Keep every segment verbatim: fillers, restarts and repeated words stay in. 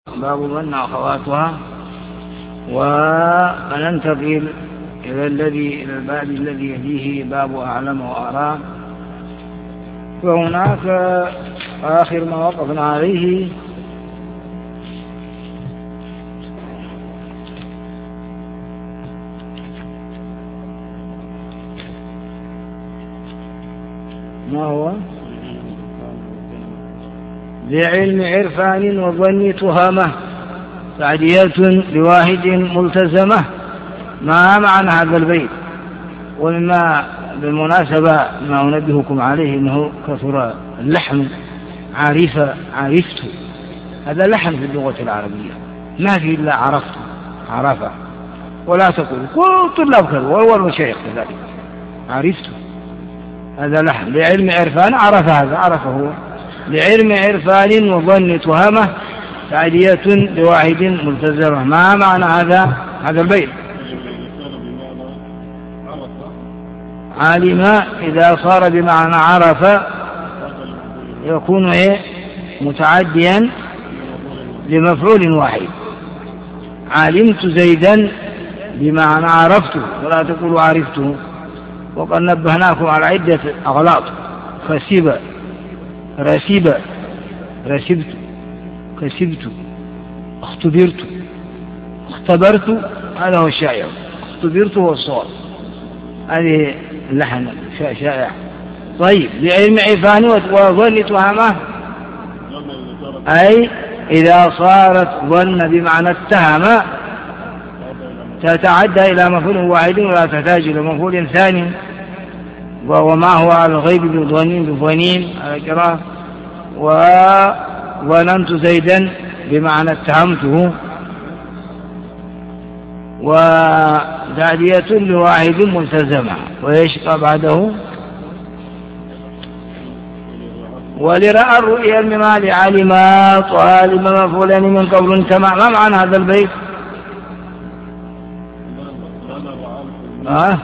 باب ظن أخواتها. وننتقل إلى الذي إلى الباب الذي يليه باب أعلم وأرى. وهناك آخر ما وقفنا عليه ما هو بعلم عرفان وظن تهامة تعديات لواحد ملتزمة. ما معنى هذا البيت؟ ومما بالمناسبة ما أنبهكم عليه أنه كثر اللحن عارفة عرفت، هذا لحن في اللغة العربية ما في إلا عرفت عرفة. ولا تقول كل طلاب كذا وهو المشايخ كذلك عرفت، هذا لحن. لعلم عرفان عرف، هذا عرفه. لعلم عرفان وظن تهامة تعدية لواحد ملتزمة. ما معنى هذا هذا البيت؟ علم إذا صار بمعنى عرف يكون إيه متعديا لمفعول واحد. علمت زيدا بمعنى عرفته، ولا تقولوا عرفته. وقد نبهناكم على عدة أغلاط: كسب، رسب، رسبت، كسبت، اختبرت، اختبرت، هذا هو الشائع. اختبرت هو الصواب، هذه اللحن شائع. طيب لعلم عرفان وظن تهامة أي إذا صارت ظن بمعنى اتهم تتعدى إلى مفعول واحد ولا تحتاج إلى مفعول ثاني. وما هو على الغيب بظنين بظنين على قراءة. وظننت زيدا بمعنى اتهمته. وتعدية لواحد ملتزمة. وإيش بعده؟ ولرأى الرؤيا الممال علما طالب مفعولين من قبل انتمع. ما معنى هذا البيت؟ آه؟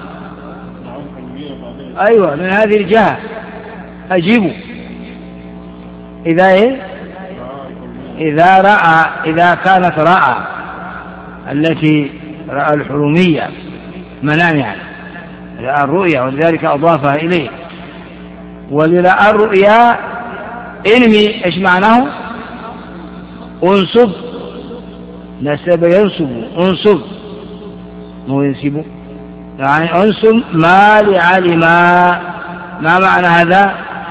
أيوة من هذه الجهة أجيبوا. إذا إيه؟ إذا رأى، إذا كانت رأى التي رأى الحلمية منام يعني رأى الرؤيا ولذلك أضافها إليه. ولرأى الرؤيا انمي إيش معناه؟ انصب، نسب ينصب، انصب مو ينسب يعني انصب ما لعلما. ما معنى هذا؟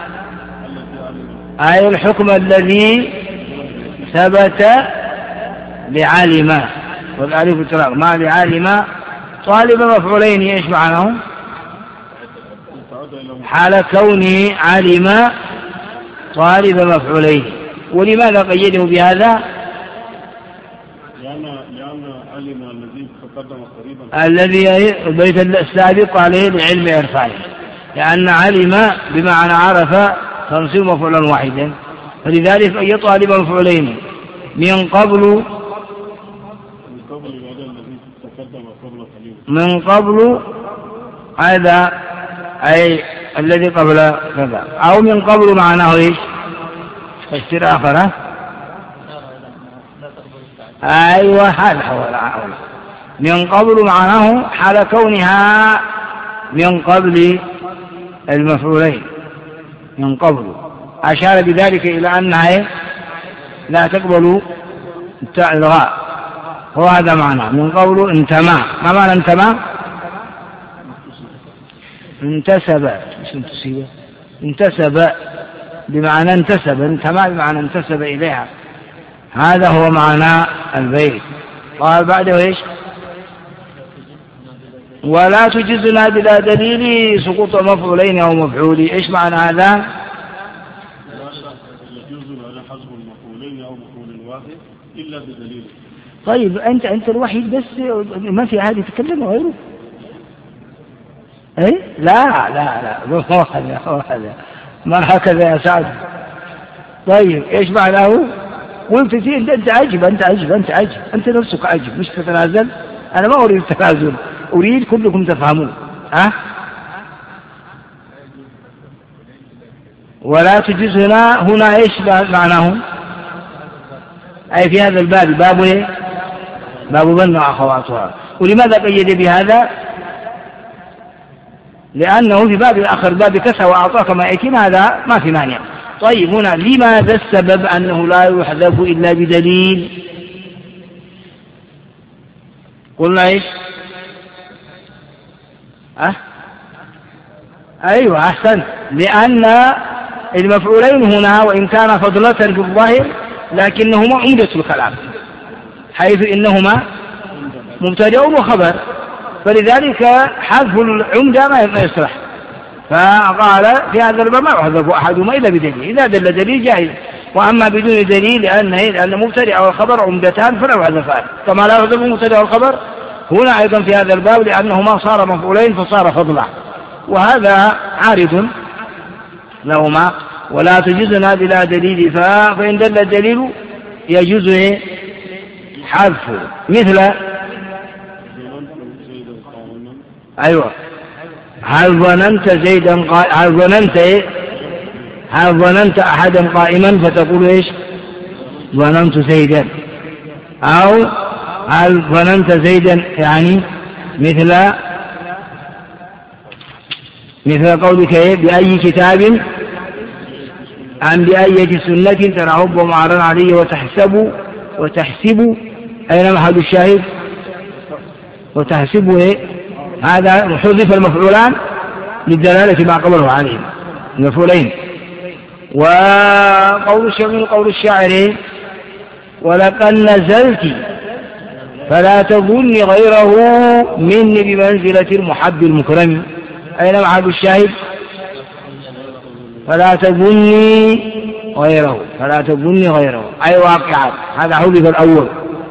أي الحكم الذي ثبت لعلما، والألف التراق ما لعلما طالب مفعولين. ايش معناه؟ حال كونه علم طالب مفعولين. ولماذا قيده بهذا؟ لأن علم الذي تقدم قريبا الذي البيت السابق عليه لعلم عرفان، لأن علم بمعنى عرف تنصيب مفعولا واحدا، فلذلك أي طالب مفعولين من قبل من قبل هذا أي الذي قبل كذا، أو من قبل معناه إيش؟ فسر آخر. أيوة هذا هو من قبل معناه حال كونها من قبل المفعولين من قبل. أشار بذلك إلى أنها لا تقبل الغاء، وهذا معنى من قبل انتمى. ما معنى انتمى؟ انتسب، انتسب بمعنى انتسب، انتمى بمعنى انتسب إليها. هذا هو معنى البيت. قال بعده ايش؟ ولا تجزنا بلا دليل سقوط مفعولين او مفعول. ايش معنى هذا؟ طيب انت انت الوحيد بس ما في عادي تتكلم غيره. ايه لا لا لا هو هذا هو هذا ما هكذا يا سعد. طيب ايش معناه؟ قلت فيه انت عجب انت عجب انت عجب انت نفسك عجب، مش تتنازل. انا ما اريد التنازل، اريد كلكم تفهمون. ها أه؟ ولا تجزنا هنا ايش معناه؟ أي في هذا الباب باب إيه؟ باب ظن وأخواتها. ولماذا قيد بهذا؟ لأنه في باب آخر باب كسى وأعطاك ما يأتينا هذا ما في مانع. طيب هنا لماذا السبب أنه لا يحذف إلا بدليل؟ قلنا إيش؟ أه؟ أيوة أحسن، لأن المفعولين هنا وإن كان فضلة في الظاهر لكنهما عمدة الكلام، حيث إنهما مبتدأ وخبر، فلذلك حذف العمدة ما يصلح. فقال في هذا الباب ما يحذف أحدهما إلا بدليل، إذا دل دليل جائز، وأما بدون دليل لأن لأن مبتدأ والخبر عمدتان فلا يحذفان، كما لا يحذف المبتدأ والخبر هنا أيضا في هذا الباب، لأنهما صار مفعولين فصار فضلا، وهذا عارض لهما ولا تجوزنا بلا دليل، فإن دل الدليل يجوز حذفه. مثل أيوة هل ظننت زيدا قائما، هل ظننت إيه؟ هل ظننت أحدا قائما فتقول إيش؟ ظننت زيدا. أو هل ظننت زيدا يعني مثل مثل قولك إيه؟ بأي كتاب عن بأية سنة ترعب ومعرن عليه وتحسب وتحسب أين محل الشاهد؟ وتحسب إيه؟ هذا حذف المفعولان للدلالة ما قبله عليهم المفعولين. وقول الشاعر قول الشاعر ولقد نزلت فلا تظني غيره مني بمنزلة المحب المكرم، أين محل الشاهد؟ فلا تظني غيره، فلا تظني غيره أي واقعات، هذا حذف الأول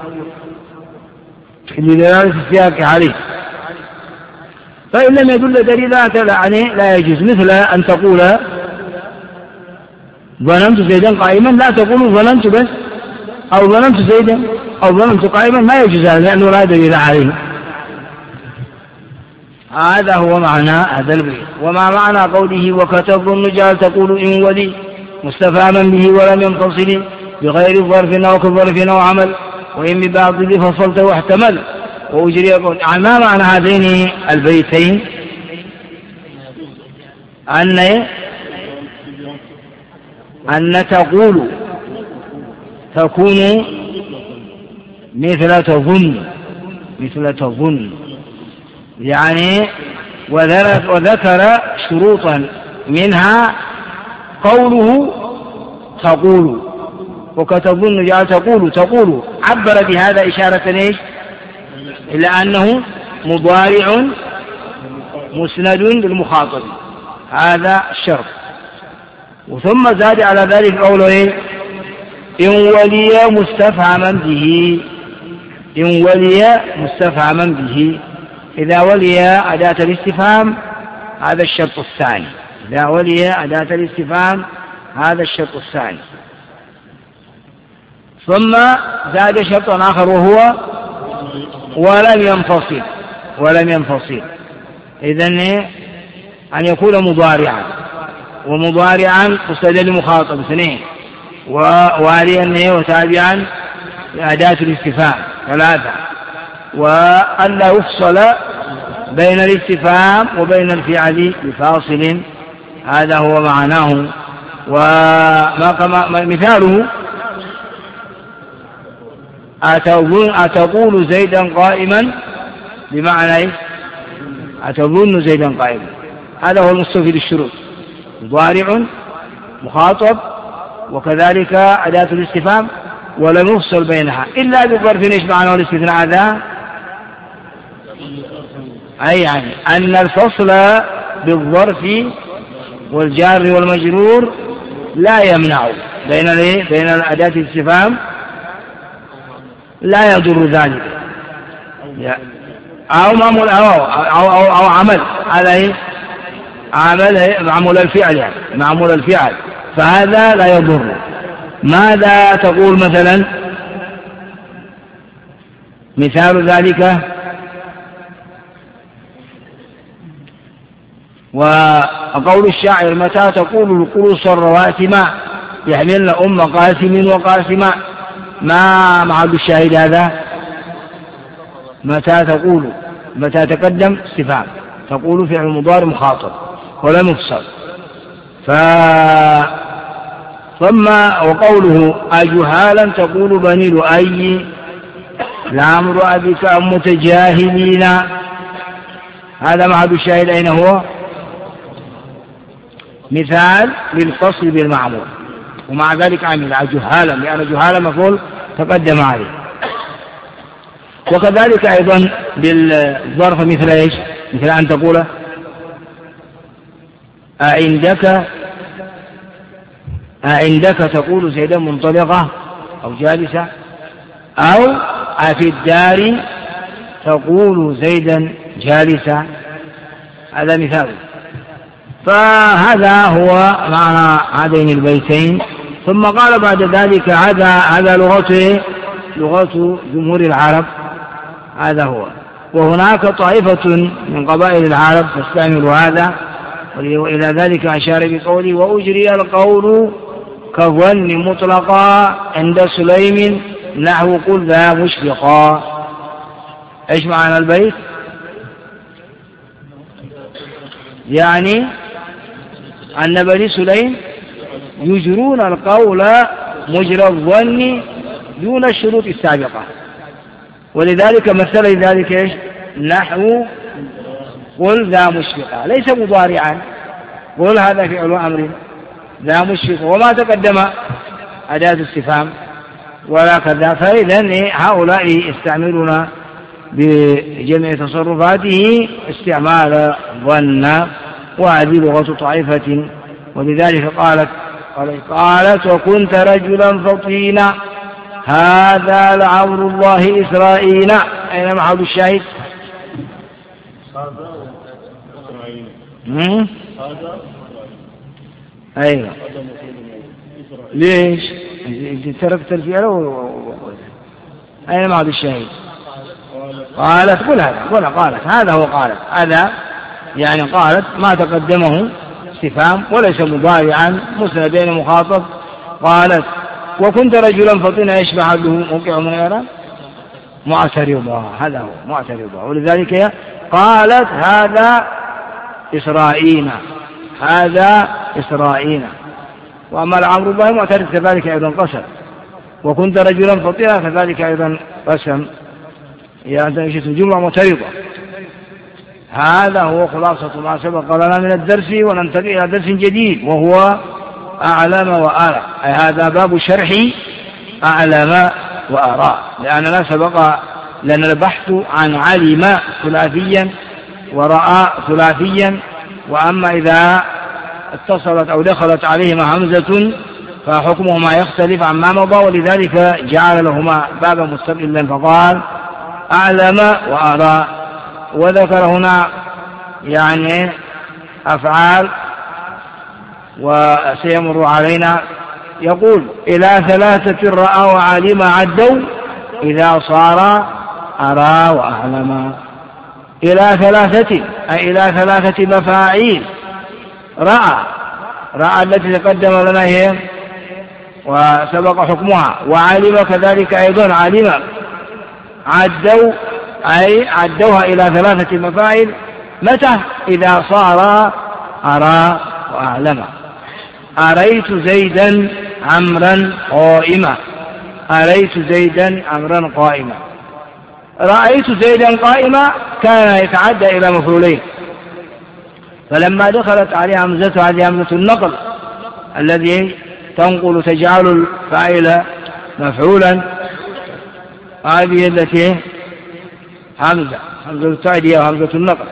لدلالة السياق عليه. فإن لم يدل دليلا عليه لا يجوز، مثل أن تقول ظننت زيدا قائما، لا تقول ظننت بس أو ظننت زيدا أو ظننت قائما، ما يجوز هذا لأنه لا دليل عليه. هذا هو معنى هذا البيت. وما معنى قوله وكتب النجال تقول إن ولي مستفهما به ولم ينفصل بغير ظرف أو كظرف أو عمل، وإن ببعض ذي فصلت واحتمل وأجري قول. ما معنى هذين البيتين؟ أن أن تقول تكون مثل تظن، مثل تظن يعني، وذكر شروطا منها قوله تقول، وكتظن جعل تقول تقول عبر بهذا إشارة إيش؟ إلا أنه مضارع مسند للمخاطب، هذا الشرط. وثم زاد على ذلك قوله إيه؟ إن ولي مستفهما به، إن ولي مستفهما به، إذا ولي أداة الاستفهام هذا الشرط الثاني، إذا ولي أداة الاستفهام هذا الشرط الثاني. ثم زاد شرط آخر وهو ولم ينفصل، ولم ينفصل، إذن أن يكون مضارعا، ومضارعا مستدل مخاطب اثنين، وواليا وتابعا لأداة الاستفهام ثلاثة، وأن لا يفصل بين الاستفهام وبين الفعل بفاصل، هذا هو معناه. وما مثاله أتقول زيدا قائما، بمعنى أتظن زيدا قائما، هذا هو المستوفي للشروط، مضارع مخاطب وكذلك أداة الاستفهام ولم يفصل بينها إلا بظرف. ايش معنى الاستثناء هذا؟ أي يعني أن الفصل بالظرف والجار والمجرور لا يمنع بين بين أداة الاستفهام، لا يضر ذلك، أو معمول أو, أو, أو, أو عمل عليه عمل معمول الفعل، يعني معمول الفعل، فهذا لا يضر. ماذا تقول مثلا؟ مثال ذلك وقول الشاعر متى تقول القروص الرواسم يحملن أم قاسم وقاسما، ما محل الشاهد هذا؟ متى تقول، متى تقدم استفهام تقول فعل مضارع مخاطب ولا مفصل. ف ثم وقوله أجهالا تقول بني لؤي لعمر أبيك أم متجاهلين، هذا محل الشاهد أين هو؟ مثال للفصل بالمعمول، ومع ذلك عمل جهالا لأن جهالا مفعول تقدم عليه. وكذلك أيضا بالظرف مثل إيش؟ مثل أن تقول أعندك، أعندك تقول زيدا منطلقة أو جالسة، أو في الدار تقول زيدا جالسة، هذا مثال. فهذا هو معنى هذين البيتين. ثم قال بعد ذلك هذا هذا لغته لغة جمهور العرب، هذا هو. وهناك طائفة من قبائل العرب تستعمل هذا، وإلى ذلك أشار بقوله وأجري القول كظن مطلقا عند سليم نحو قل ذا مشفقا. ايش معنى البيت؟ يعني أن بني سليم يجرون القول مجرى الظن دون الشروط السابقة، ولذلك مثل ذلك ايش؟ نحو قل ذا مشفقا، ليس مضارعا، قل هذا فعل أمر، ذا مشفق وما تقدم أداة استفهام ولا كذا. فإذا هؤلاء يستعملون بجميع تصرفاته استعمال ظن، وهذه لغة طائفة. ولذلك قالت قالت وكنت رجلا فطينا هذا لعمر الله إسرائيل. أين محل الشاهد؟ هذا أيوة. ليش تركت الفعل و... أين محل الشاهد؟ قالت قل هذا قل قالت هذا هو قالت هذا يعني قالت ما تقدمه استفهام وليس مضارعا مسندين مخاطب. قالت وكنت رجلا فطنا يشبه له موقع من غيره معترضا، هذا هو معترضا. ولذلك قالت هذا إسرائيل، هذا إسرائيل. وأما العمر الله معترض كذلك أيضا قسم، وكنت رجلا فطنا كذلك أيضا قسم، يعني جملة معترضة. هذا هو خلاصة ما سبق لنا من الدرس، وننتقل إلى درس جديد وهو أعلم وأرى. أي هذا باب شرح أعلم وأرى، لأننا سبق لنا البحث عن علم ثلاثيا ورأى ثلاثيا، وأما إذا اتصلت أو دخلت عليهما همزة فحكمهما يختلف عما مضى، ولذلك جعل لهما بابا مستقلا فقال أعلم وأرى. وذكر هنا يعني أفعال وسيمر علينا. يقول إلى ثلاثة رأى وعلم عدوا إذا صار أرى وأعلم. إلى ثلاثة أي إلى ثلاثة مفاعيل. رأى رأى التي تقدم لنا هي وسبق حكمها، وعلم كذلك أيضا علم. عدوا أي عدوها إلى ثلاثة مفاعل. متى؟ إذا صار أرى وأعلم. أريت زيدا عمرا قائما، أريت زيدا عمرا قائما. رأيت زيدا قائما كان يتعدى إلى مفعولين، فلما دخلت عليه همزة هذه همزة النقل الذي تنقل تجعل الفاعل مفعولا، هذه التي همزة همزة التعدية وهمزة النقل.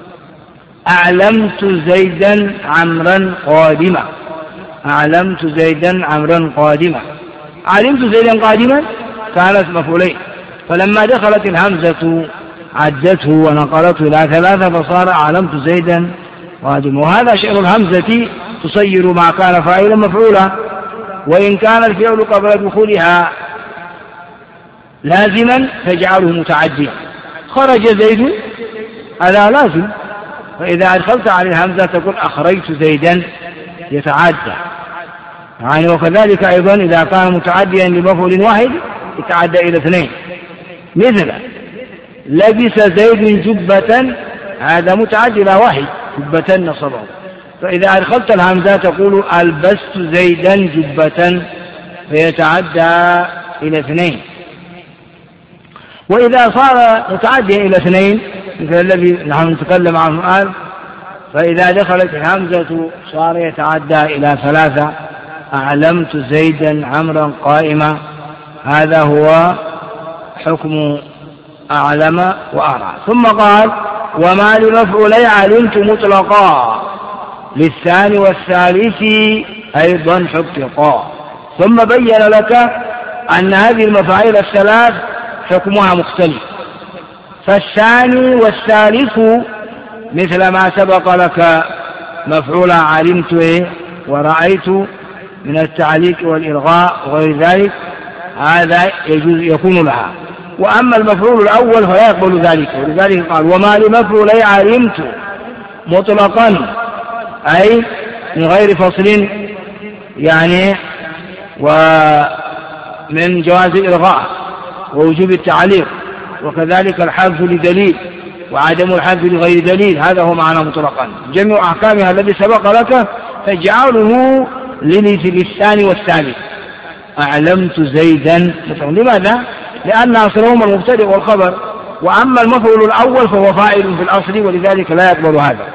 أعلمت زيدا عمرا قادما، أعلمت زيدا عمرا قادما. علمت زيدا قادما كانت مفعولين، فلما دخلت الهمزة عدته ونقلته إلى ثلاثة فصار أعلمت زيدا قادما. وهذا شأن الهمزة، تصير ما كان فاعلا مفعولا، وإن كان الفعل قبل دخولها لازما تجعله متعديا. خرج زيد هذا لازم، فإذا أدخلت على الهمزة تقول أخرجت زيدا يتعدى يعني. وكذلك أيضا إذا كان متعديا لمفعول واحد يتعدى إلى اثنين، مثل لبس زيد جبة، هذا متعدي إلى واحد، جبة نصبه، فإذا أدخلت الهمزة تقول ألبست زيدا جبة فيتعدى إلى اثنين. وإذا صار متعديا إلى اثنين مثل الذي نحن نتكلم عنه الآن، فإذا دخلت الهمزة صار يتعدى إلى ثلاثة، أعلمت زيدا عمرا قائما، هذا هو حكم أعلم وأرى. ثم قال وما لمفعولي علمت مطلقا للثاني والثالث أيضا حققا. ثم بين لك أن هذه المفاعيل الثلاث حكمها مختلف، فالثاني والثالث مثل ما سبق لك مفعول علمت ورأيت من التعليق والإلغاء وغير ذلك، هذا يجوز يكون لها. وأما المفعول الأول فلا يقبل ذلك، ولذلك قال وما لمفعولي علمت مطلقا، أي من غير فصل يعني، ومن جواز الإلغاء ووجوب التعليق، وكذلك الحذف لدليل وعدم الحذف لغير دليل، هذا هو معنى مطلقا. جميع أحكامها الذي سبق لك تجعله للثاني والثالث، أعلمت زيدا. لماذا؟ لأن أصلهما المبتدئ والخبر، وأما المفعول الأول فهو فاعل في الأصل، ولذلك لا يقبل هذا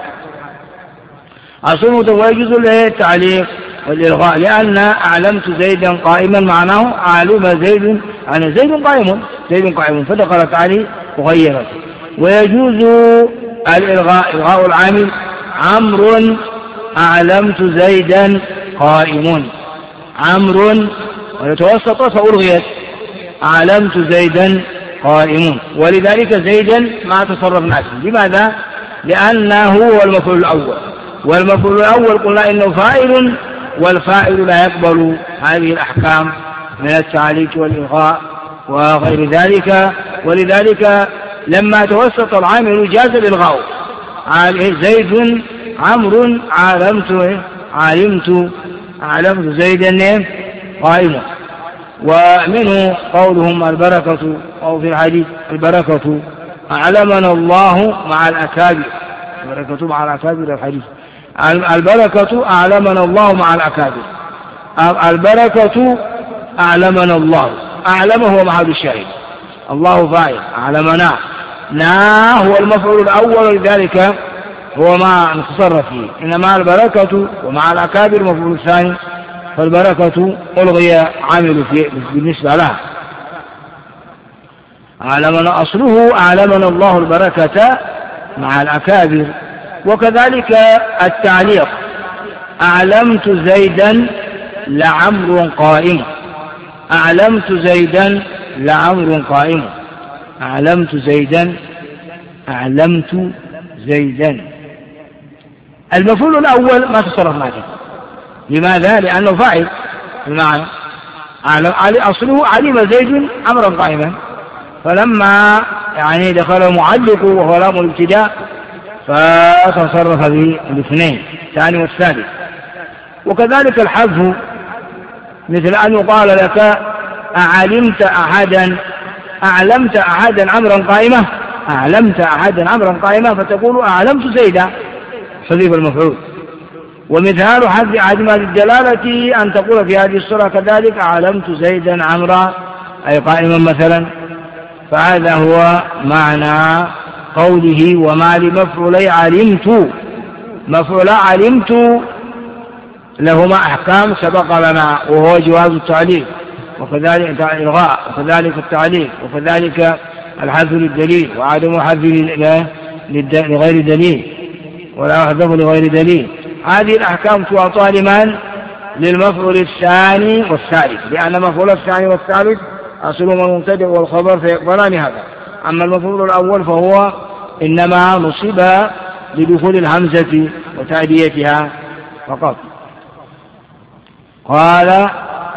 أصله، ويجوز له التعليق والإلغاء، لأن أعلمت زيدا قائما معناه أعلم زيد، أنا زيد قائم، زيد قائم فدخلت عليه وغيرت. ويجوز الإلغاء، إلغاء العامل، عمرو أعلمت زيدا قائم، عمرو ويتوسط فألغيت أعلمت زيدا قائم، ولذلك زيدا ما تصرف نفسه. لماذا؟ لأنه هو المفعول الأول، والمفعول الأول قلنا إنه فاعل، والفاعل لا يقبل هذه الأحكام من التعليق والإلغاء وغير ذلك. ولذلك لما توسط العامل جاز الإلغاء، زيد عمرو علمت علمت علمت زيدا قائما. ومنه قولهم البركة، أو في الحديث البركة أعلمنا الله مع الأكابر، البركة مع الأكابر الحديث، البركة أعلمنا الله مع الأكابر، البركة أعلمنا الله، أعلمه هو محل الشاهد، الله فاعل، أعلمنا نا هو المفعول الأول، لذلك هو ما نتصرف فيه. إنما البركة ومع الأكابر مفعول الثاني، فالبركة ألغي عامل فيه بالنسبة لها. أعلمنا أصله أعلمنا الله البركة مع الأكابر. وكذلك التعليق أعلمت زيدا لعمر قائم، أعلمت زيدا لعمر قائم، أعلمت زيدا أعلمت زيدا. المفعول الأول ما تصرف معه، لماذا؟ لأنه فاعل بمعنى أصله علم زيد أمرا قائما، فلما يعني دخل معلق وهو لام الابتداء فتصرف بالاثنين الثاني والثالث. وكذلك الحذف مثل أن يقال لك أعلمت أحدا أعلمت أحدا أمرا قائمة، أعلمت أحدا أمرا قائمة، فتقول أعلمت زيدا، حذف المفعول. ومثال حذف عدم الدلالة أن تقول في هذه الصورة كذلك أعلمت زيدا عمرا، أي قائما مثلا. فهذا هو معنى قوله وما لمفعولي علمت. مفعول علمت لهما أحكام سبق لنا، وهو جواز التعليق وكذلك الإلغاء وكذلك التعليق وكذلك الحذف للدليل وعدم الحذف لغير دليل ولا يحذف لغير دليل. هذه الأحكام تعطى لمن؟ للمفعول الثاني والثالث، لأن مفعول الثاني والثالث أصلهما المبتدئ والخبر فيقبلان هذا. أما المفعول الأول فهو إنما نصب لدخول الهمزة وتأديتها فقط. قال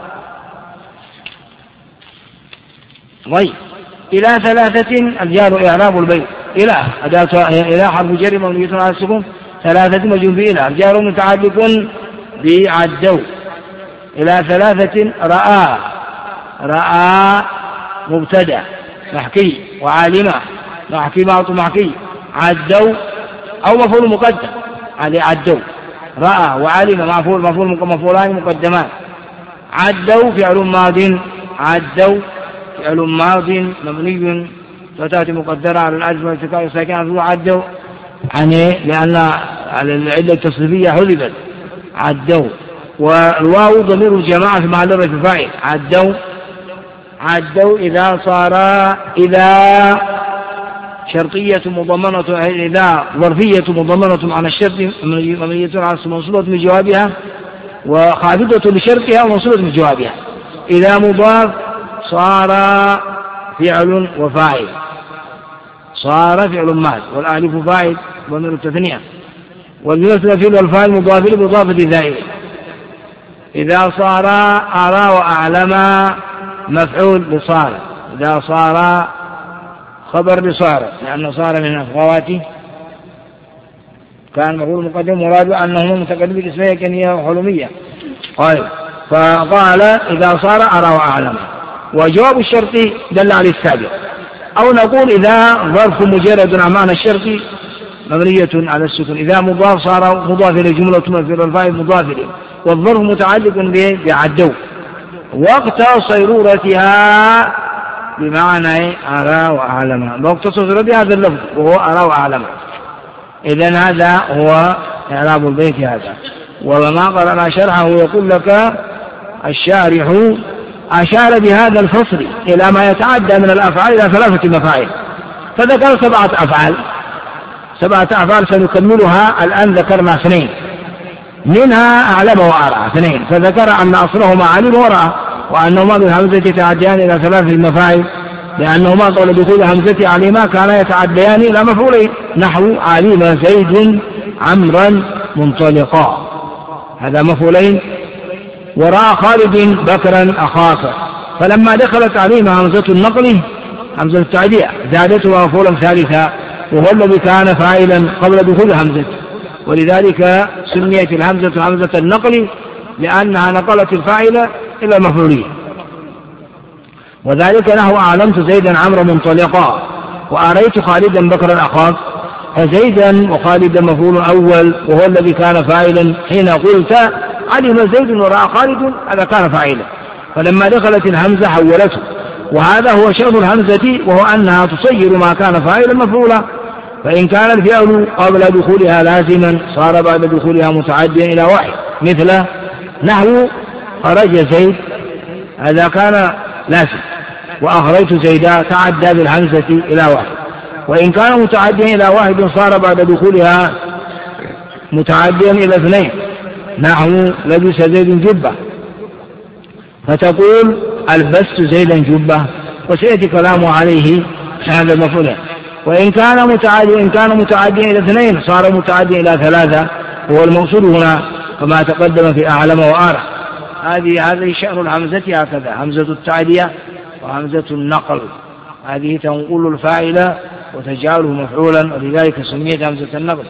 طيب إلى ثلاثة الجار إعراب البيت، إلى أداة إلى حرف جر مبني على السكون، ثلاثة مجرور بإلى، الجار متعلق بعدو. إلى ثلاثة رأى، رأى مبتدأ محكي، وعالمة محكي معطو محكي، عدوا أو مفعول مقدم هذه عدوا، رأى وعلم مفعول مفعول مفعولان مقدمان. عدوا فعل ماض، عدوا فعل ماض مبني فتاة مقدرة على الألف والتقاء ساكن عدوا يعني لأن العلة التصريفية حذفت عدوا. والواو ضمير الجماعة في محل رفع فاعل عدوا. عدوا إذا صار إذا شرطية مضمنة، إذا ظرفية مضمنة عن الشرط مبنية على منصوبة من جوابها وخافضة لشرطها ومنصوبة من جوابها. إذا مضاف صار فعل وفاعل، صار فعل ماض والألف فاعل ضمير التثنية، والجملة الفعل والفاعل مضاف بإضافة ذائل. إذا صار أرى وأعلم مفعول لصار، إذا صار خبر لصار لأنه صار من الأخوات كان مفعول مقدم مراد أنه متقدم بالاسمية كنية وحلمية. طيب فقال إذا صار أرى وأعلم، وجواب الشرط دل على السابق. أو نقول إذا ظرف مجرد عن معنى الشرط مبنية على السكون، إذا مضاف صار مضاف إلى جملة مثل الفاعل مضاف إليه، والظرف متعلق بعدوا وقت صيرورتها بمعنى أرى وأعلم. وقت صيرورتها هذا اللفظ وهو أرى وأعلم. إذن هذا هو إعراب البيت هذا. وما قرأنا شرحه يقول لك الشارح أشار بهذا الفصل إلى ما يتعدى من الأفعال إلى ثلاثة مفاعل، فذكر سبعة أفعال سبعة أفعال سنكملها الآن. ذكرنا اثنين منها أعلم وأرى اثنين، فذكر أن أصلهما علم ورأى، وأنهما بالهمزة يتعديان إلى ثلاث المفاعل لأنهما قبل دخول همزة عليما كانا يتعديان إلى مفعولين، نحو علم زيد عمرا منطلقا هذا مفعولين، ورأى خالد بكرا أخاك. فلما دخلت عليما همزة النقل همزة التعدية زادته مفعولا ثالثا وهو الذي كان فاعلا قبل دخول همزة، ولذلك سميت الهمزة همزة النقل لأنها نقلت الفاعل إلى المفعولية. وذلك نحو أعلمت زيدا عمرا منطلقا وأريت خالدا بكرا أخاك، فزيدا وخالدا مفعول أول وهو الذي كان فاعلا حين قلت علم زيد ورأى خالد هذا كان فاعلا، فلما دخلت الهمزة حولته. وهذا هو شرط الهمزة وهو أنها تصير ما كان فاعلا مفعولا، فإن كان الفعل قبل دخولها لازما صار بعد دخولها متعديا إلى واحد، مثل نحو خرج زيد هذا كان لازم، وأخرجت زيدا تعدى بالهمزة إلى واحد. وإن كان متعديا إلى واحد صار بعد دخولها متعديا إلى اثنين، نحو لبس زيد جبة فتقول ألبست زيدا جبة، وسيأتي كلامه عليه هذا المفعول. وإن كان متعديا إن كان متعديا إلى اثنين صار متعديا إلى ثلاثة وهو المقصود هنا كما تقدم في أعلم وآرى. هذه هذه شأن الهمزة هكذا، همزة التعدية وهمزة النقل، هذه تنقل الفاعل وتجعله مفعولا، ولذلك سميت همزة النقل.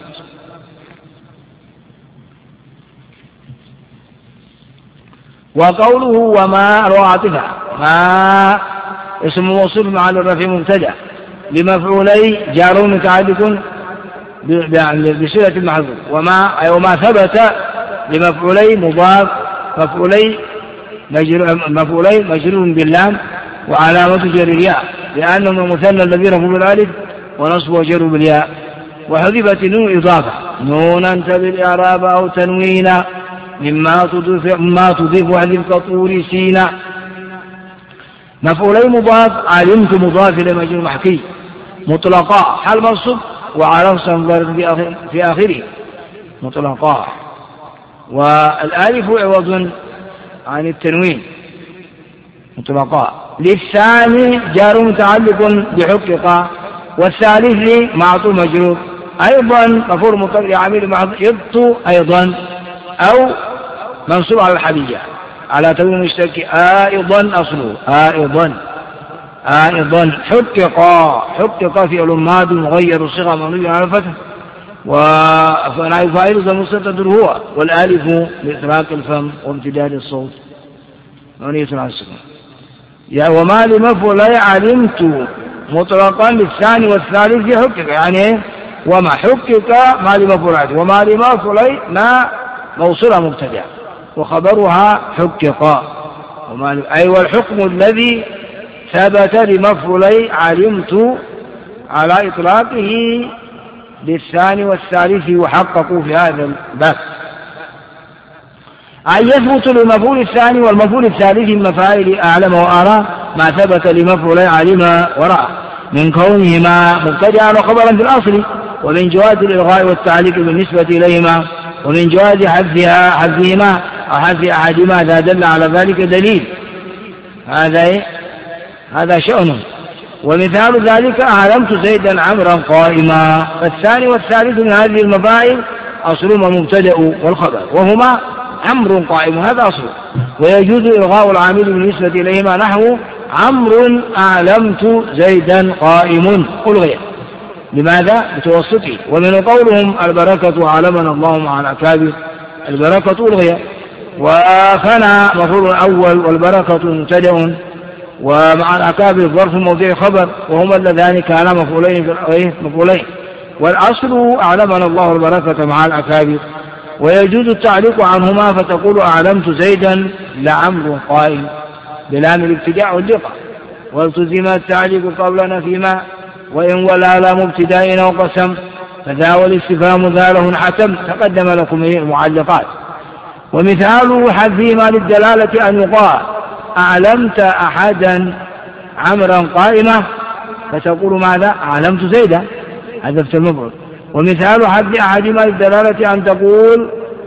وقوله وما رواعطفة ما اسم موصول مع الرفع مبتدأ لمفعولي جار متعلق بصلة المحذوف، وما أي وما ثبت لمفعولي مضاف مفعولي مفعولي مجرور باللام وعلامة جر الياء لأنه مثنى الذي رفع بالالف ونصب وجر بالياء، وحذفت نون إضافة نونا تبي الإعراب أو تنوينا مما تضيف مما تضيف وحذف كطور سينا. مفعولي مضاف علمت مضاف إلى مجرور محكي مطلقا حال منصوب وعلامة في آخره مطلقا، والآلف عوض عن التنوين مطلقا. للثاني جار متعلق بحقق، والثالث معطوف مجرور أيضا مفعول مطلق عامل محض أيضا أو منصوب على الحالية على تنوين المشترك أيضا أصله أيضا أيضا. حقق حقق فعل ماضي مغير الصيغة مبني على الفتح وفاعل فاعل مستتر هو، والالف لإطلاق الفم وامتداد الصوت مبنية على السكون. يعني وما لمفعولي علمت مطلقا للثاني والثالث حقق، يعني وما حقق ما لمفعولات، وما لمفعولي ما موصولة مبتدأ وخبرها حقق، وما أي والحكم الذي ثبت لمفعولي علمت على إطلاقه للثاني والثالث يحقق في هذا الباب، أن يثبت للمفعول الثاني والمفعول الثالث من مفاعل أعلم وأرى ما ثبت لمفعولي علم ورأى من كونهما مبتدأ وخبرا في الأصل، ومن جواز الإلغاء والتعليق بالنسبة إليهما، ومن جواز حذفها حذفهما أو حذف أحدهما إذا دل على ذلك دليل. هذا هذا شأنه. ومثال ذلك أعلمت زيدا عمرا قائما، فالثاني والثالث من هذه المفاعل أصلهما المبتدأ والخبر، وهما عمرو قائم، هذا أصل. ويجوز إلغاء العامل بالنسبة إليهما نحو عمرو أعلمت زيدا قائم ألغي. لماذا؟ بتوسطه. ومن قولهم البركة علمنا الله مع الأكابر، البركة ألغي. وفنى مفعول الأول والبركة مبتدأ، ومع الأكابر ظرف موضع خبر، وهما اللذان كانا مفعولين مفعولين، والأصل أعلمنا الله البركة مع الأكابر. ويجوز التعليق عنهما فتقول أعلمت زيدا لعمرو قائم بلام الابتداء واللقاء، والتزم التعليق قبلنا فيما وإن ولا لا مبتداء أو قسم، فذا والاستفهام ذا له حتم تقدم لكم المعلقات. ومثال حذفهما للدلالة أن يقال أعلمت أحدا عمرا قائمة، فتقول ماذا؟ أعلمت زيدا، حذفت المفعول. ومثال حذف أحدهما للدلالة أن تقول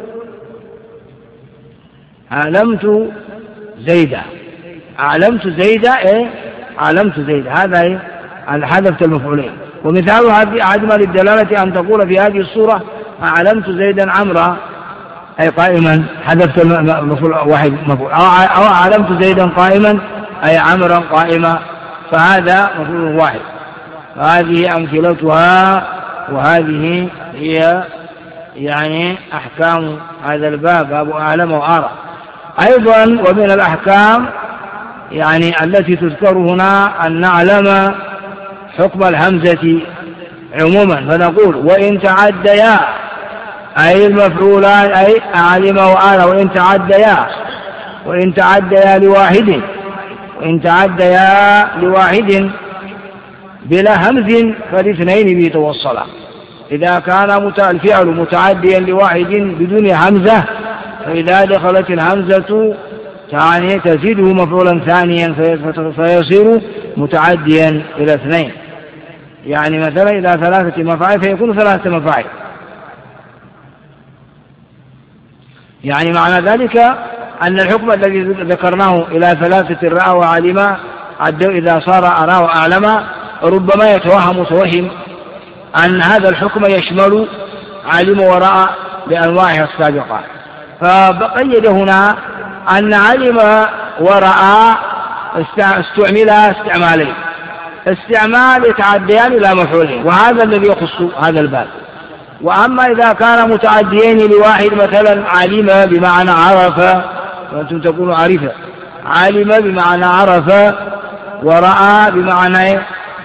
أعلمت زيدا، أعلمت زيدا إيه؟ أعلمت زيدا، هذا إيه؟ حذفت المفعولين. ومثال حذف أحدهما للدلالة أن تقول في هذه الصورة أعلمت زيدا عمرا أي قائما، حذفت المفعول واحد مفعول، أو أعلمت زيدا قائما أي عمرا قائما، فهذا مفعول واحد. فهذه أمثلتها، وهذه هي يعني أحكام هذا الباب، باب أعلم وأرى. أيضا ومن الأحكام يعني التي تذكر هنا أن نعلم حكم الهمزة عموما، فنقول وإن تعديا أي المفعولان أي أعلم وأرى، وإن تعديا وإن تعديا لواحد وإن تعديا لواحد بلا همز فالاثنين بيتوصلا. إذا كان الفعل متعديا لواحد بدون همزة، فإذا دخلت الهمزة يعني تزيده مفعولا ثانيا فيصير متعديا إلى اثنين، يعني مثلا إلى ثلاثة مفاعل فيكون ثلاثة مفاعل. يعني معنى ذلك أن الحكم الذي ذكرناه إلى ثلاثة رأى وعلم إذا صار أرى وأعلم ربما يتوهم متوهم أن هذا الحكم يشمل علم ورأى بأنواعها السابقة، فبقيد هنا أن علم ورأى استعمل استعمالين، استعمال يتعديان إلى مفعولين، وهذا الذي يخص هذا الباب. وأما إذا كان متعديين لواحد مثلا علم بمعنى عرف، وأنتم تقولوا عرفة، علم بمعنى عرف، ورأى بمعنى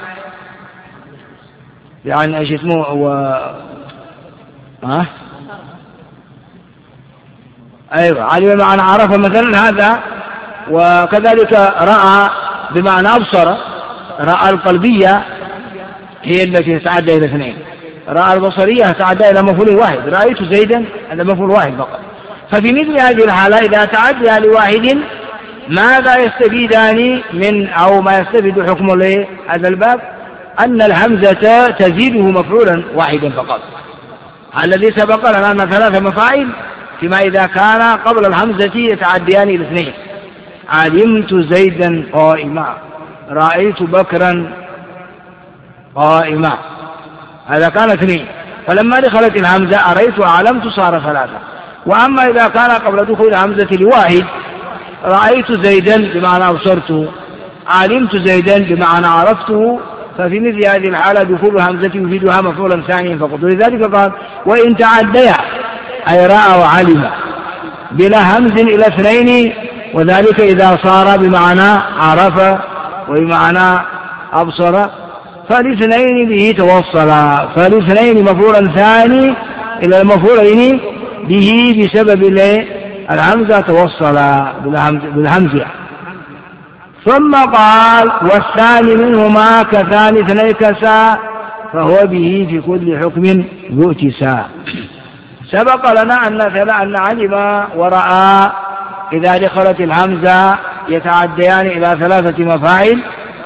يعني ايش اسمه و... ها ايوه علم بمعنى عرف مثلا هذا، وكذلك رأى بمعنى أبصر. رأى القلبية هي التي تتعدى إلى اثنين، رأى البصرية تتعدى إلى مفعول واحد، رأيت زيدا هذا مفعول واحد فقط. ففي مثل هذه الحالة إذا تعدى لواحد ماذا يستفيدان من أو ما يستفيد حكم هذا الباب؟ أن الهمزة تزيده مفعولا واحدا فقط، الذي سبق لنا أن ثلاث مفاعل، فيما إذا كان قبل الهمزة يتعديان إلى اثنين. علمت زيدا قائما، رأيت بكرا قائما، هذا كان اثنين، فلما دخلت الهمزة أريت وأعلمت صار ثلاثة. وأما إذا كان قبل دخول الهمزة لواحد رأيت زيدا بمعنى أبصرته، علمت زيدا بمعنى عرفته، ففي مثل هذه الحالة دخول الهمزة يفيدها مفعولا ثانيا فقط. ولذلك قال وإن تعديا أي رأى وعلم بلا همز إلى اثنين وذلك إذا صار بمعنى عرف وبمعنى أبصر، فالاثنين به توصلا، فالاثنين مفعول ثاني إلى المفعولين به بسبب الهمزة توصلا بالهمزة. ثم قال والثاني منهما كثاني اثني كسا فهو به في كل حكم ذو اتساع. سبق لنا أن علم ورأى إذا دخلت الهمزة يتعديان إلى ثلاثة مفاعل،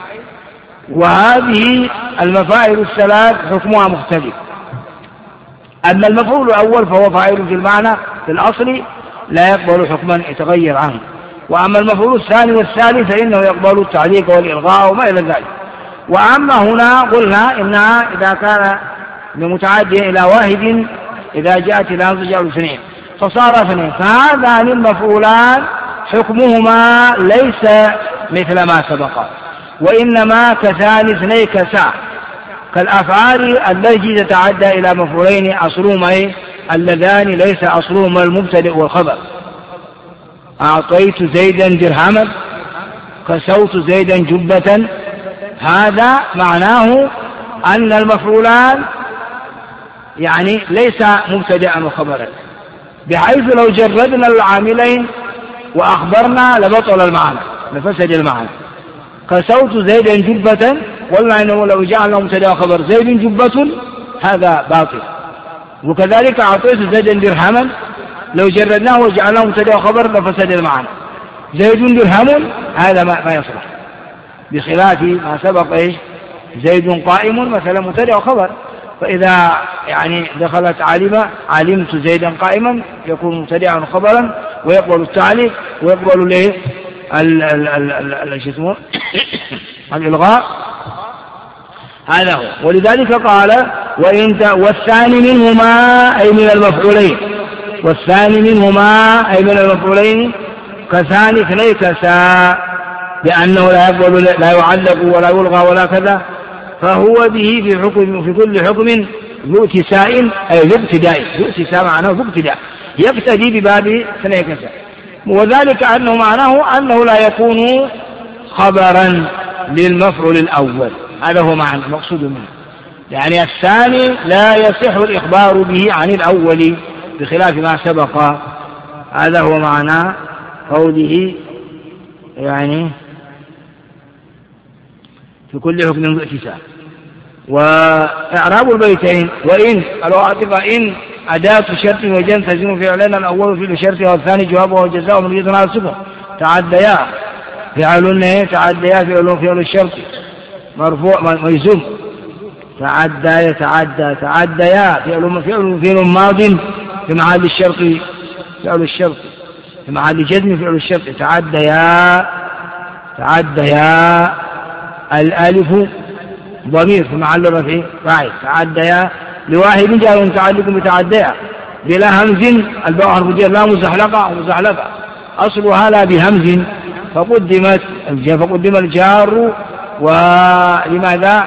وهذه المفاعل الثلاث حكمها مختلف. أما المفعول الأول فهو فاعل في المعنى في الأصل لا يقبل حكما يتغير عنه، وأما المفعول الثاني والثالث فإنه يقبل التعليق والإلغاء وما إلى ذلك. وأما هنا قلنا إنها إذا كان متعديا إلى واحد إذا جاءت الهمزة جاءوا اثنين فصار اثنين، فهذان المفعولان حكمهما ليس مثل ما سبق، وإنما كثاني اثني كسا، كالأفعال التي تتعدى إلى مفعولين أصلهما اللذان ليس أصلهما المبتدئ والخبر. أعطيت زيدا درهما، كسوت زيدا جبة، هذا معناه أن المفعولان يعني ليس مبتدئا وخبرا، بحيث لو جردنا العاملين وأخبرنا لبطل المعنى لفسد المعنى. كسوت زيدا جبة قلنا إنه لو جعلنا مبتدأ وخبر زيد جبة هذا باطل، وكذلك أعطيت زيدا درهما لو جردناه وجعلناه مبتدأ وخبر لفسد المعنى. زيد درهم هذا ما, ما يصلح، بخلاف ما سبق إيش زيد قائم مثلا مبتدأ وخبر، فإذا يعني دخلت علم علمت زيدا قائما يكون مبتدأ وخبرا ويقبل التعليق ويقبل له الإلغاء، هذا هو. ولذلك قال وإن والثاني منهما أي من المفعولين، والثاني منهما أي من المفعولين كثاني اثني كسا، لأنه لا يقبل لا يعلق ولا يلغى ولا كذا، فهو به في حكم في كل حكم ذو اتساء أي ذو ابتداء، ذو اتساء معناه ذو ابتداء يقتدي بباب اثني كسا، وذلك أنه معناه أنه لا يكون خبرا للمفعول الأول، هذا هو معنى المقصود منه، يعني الثاني لا يصح الإخبار به عن الأول بخلاف ما سبق، هذا هو معنى قوله يعني في كل حكم ذو اتساع. وإعراب البيتين وإن العاطفة إن أداة شرط وجن تزم فعلنا الأول في الشرط والثاني جوابه وجزاء من يدنا على الصفة تعديا فعلنا تعديا فعل فعل الشرط مرفوع مجزوم تعدى يتعدى تعديا فعل فعل فعل ماض في محل الشرط فعل الشرط في محل جزم فعل الشرط تعديا تعديا الألف ضمير في محل رفع فاعل تعديا لواحد جار متعلق بتعديا بلا همز الباء حرف جر لا مزحلقة ومزحلقة أصلها لا بهمز فقدمت فقدم الجار، ولماذا؟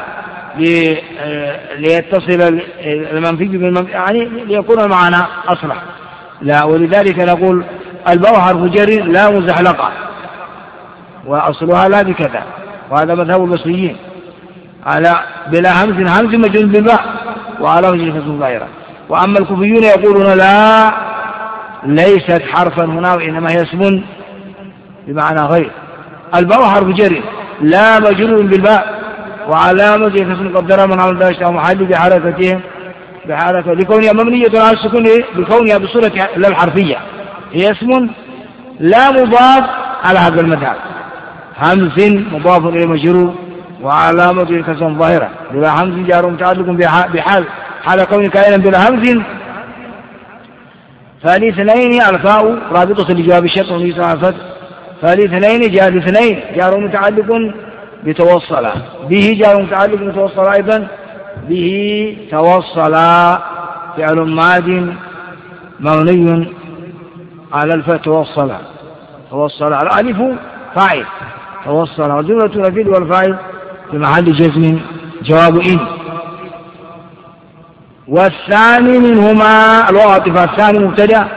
ليتصل المنفي بالمنفي يعني ليكون المعنى أصلح، لا ولذلك نقول الباء حرف جر لا مزحلقة وأصلها لا بكذا، وهذا مذهب البصريين على بلا همز همز مجرور بالباء وعلى وجه الكسر ظاهرا. وأما الكوفيون يقولون لا ليست حرفا هنا وإنما هي اسم بمعنى غير، الباء حرف جر لا مجرور بالباء وعلامة الكسر مقدرة من عمل داشت أو محل بحركته بحركة لكونها مبنية على السكون بكونها بصورة الحرفية، هي اسم لا مضاف على هذا المذهب، همز مضاف إلى مجرور وعلامة الكسر ظاهرة بلا همز جار متعلق بحال حال كون كائنا بلا همز. فالاثنين الفاء رابطة لجواب الشرط والنصب، فالاثنين جاء الاثنين جار متعلق بتوصل به جار متعلق بتوصل أيضا به توصل فعل ماض مبني على الفاء توصل توصل الألف فاعل توصل وجملة الفعل والفاعل في محل جزم جواب إن. والثاني منهما الواطف الثاني مبتدأ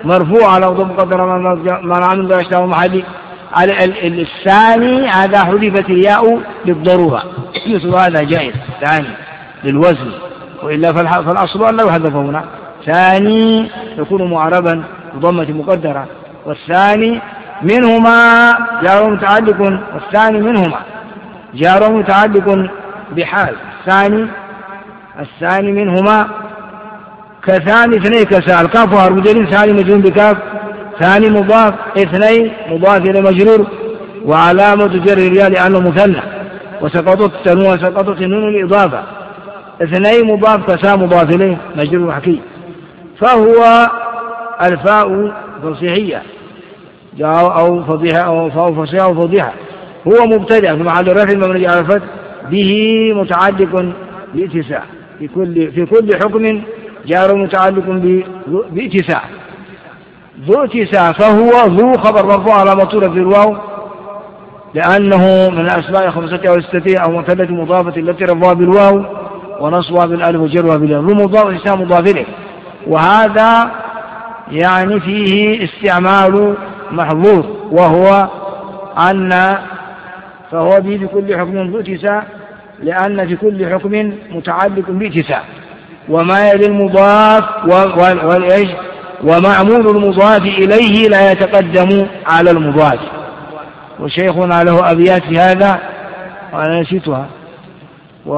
مرفوع على ضم قدر من عمل بأشتاء محلي. على الثاني هذا حذفت الياء للضرورة، مثل هذا جائز ثاني للوزن، وإلا فالأصل أن لا يحذف هنا. ثاني يكون معربا بضمة مقدرة، والثاني منهما جار متعلق، والثاني منهما جار متعلق بحال الثاني. الثاني منهما كثاني اثنين كسا، الكاف حرف جر، ثاني مجرور بكاف، ثاني مضاف، اثنين مضاف إلى مجرور، وعلامة جر الياء لأنه مثنى، وسقطت التنوين سقطت النون الإضافة. اثنين مضاف كسا مضاف إليه مجرور حكي، فهو الفاء فصيحية أو فضيحة أو فاء فصيحة أو فضيحة، هو مبتدأ في محل رفع مبني على الفتح، به متعلق باتساع، في كل في كل حكم جار متعلق باتساع ذو اتساع، فهو ذو خبر مرفوع على مطولة في الواو لأنه من الأسماء خمسة أو ستة أو مثلة مضافة التي رفعها بالواو ونصبها بالألف وجرها بالألف، ذو مضاف اتساع مضاف إليه. وهذا يعني فيه استعمال محظور، وهو أن فهو به في كل حكم ذو اتساع، لأن في كل حكم متعلق باتساع، وما يلي المضاف والإيش ومعمول المضاف إليه لا يتقدم على المضاف. وشيخنا له أبيات في هذا وأنا نسيتها، و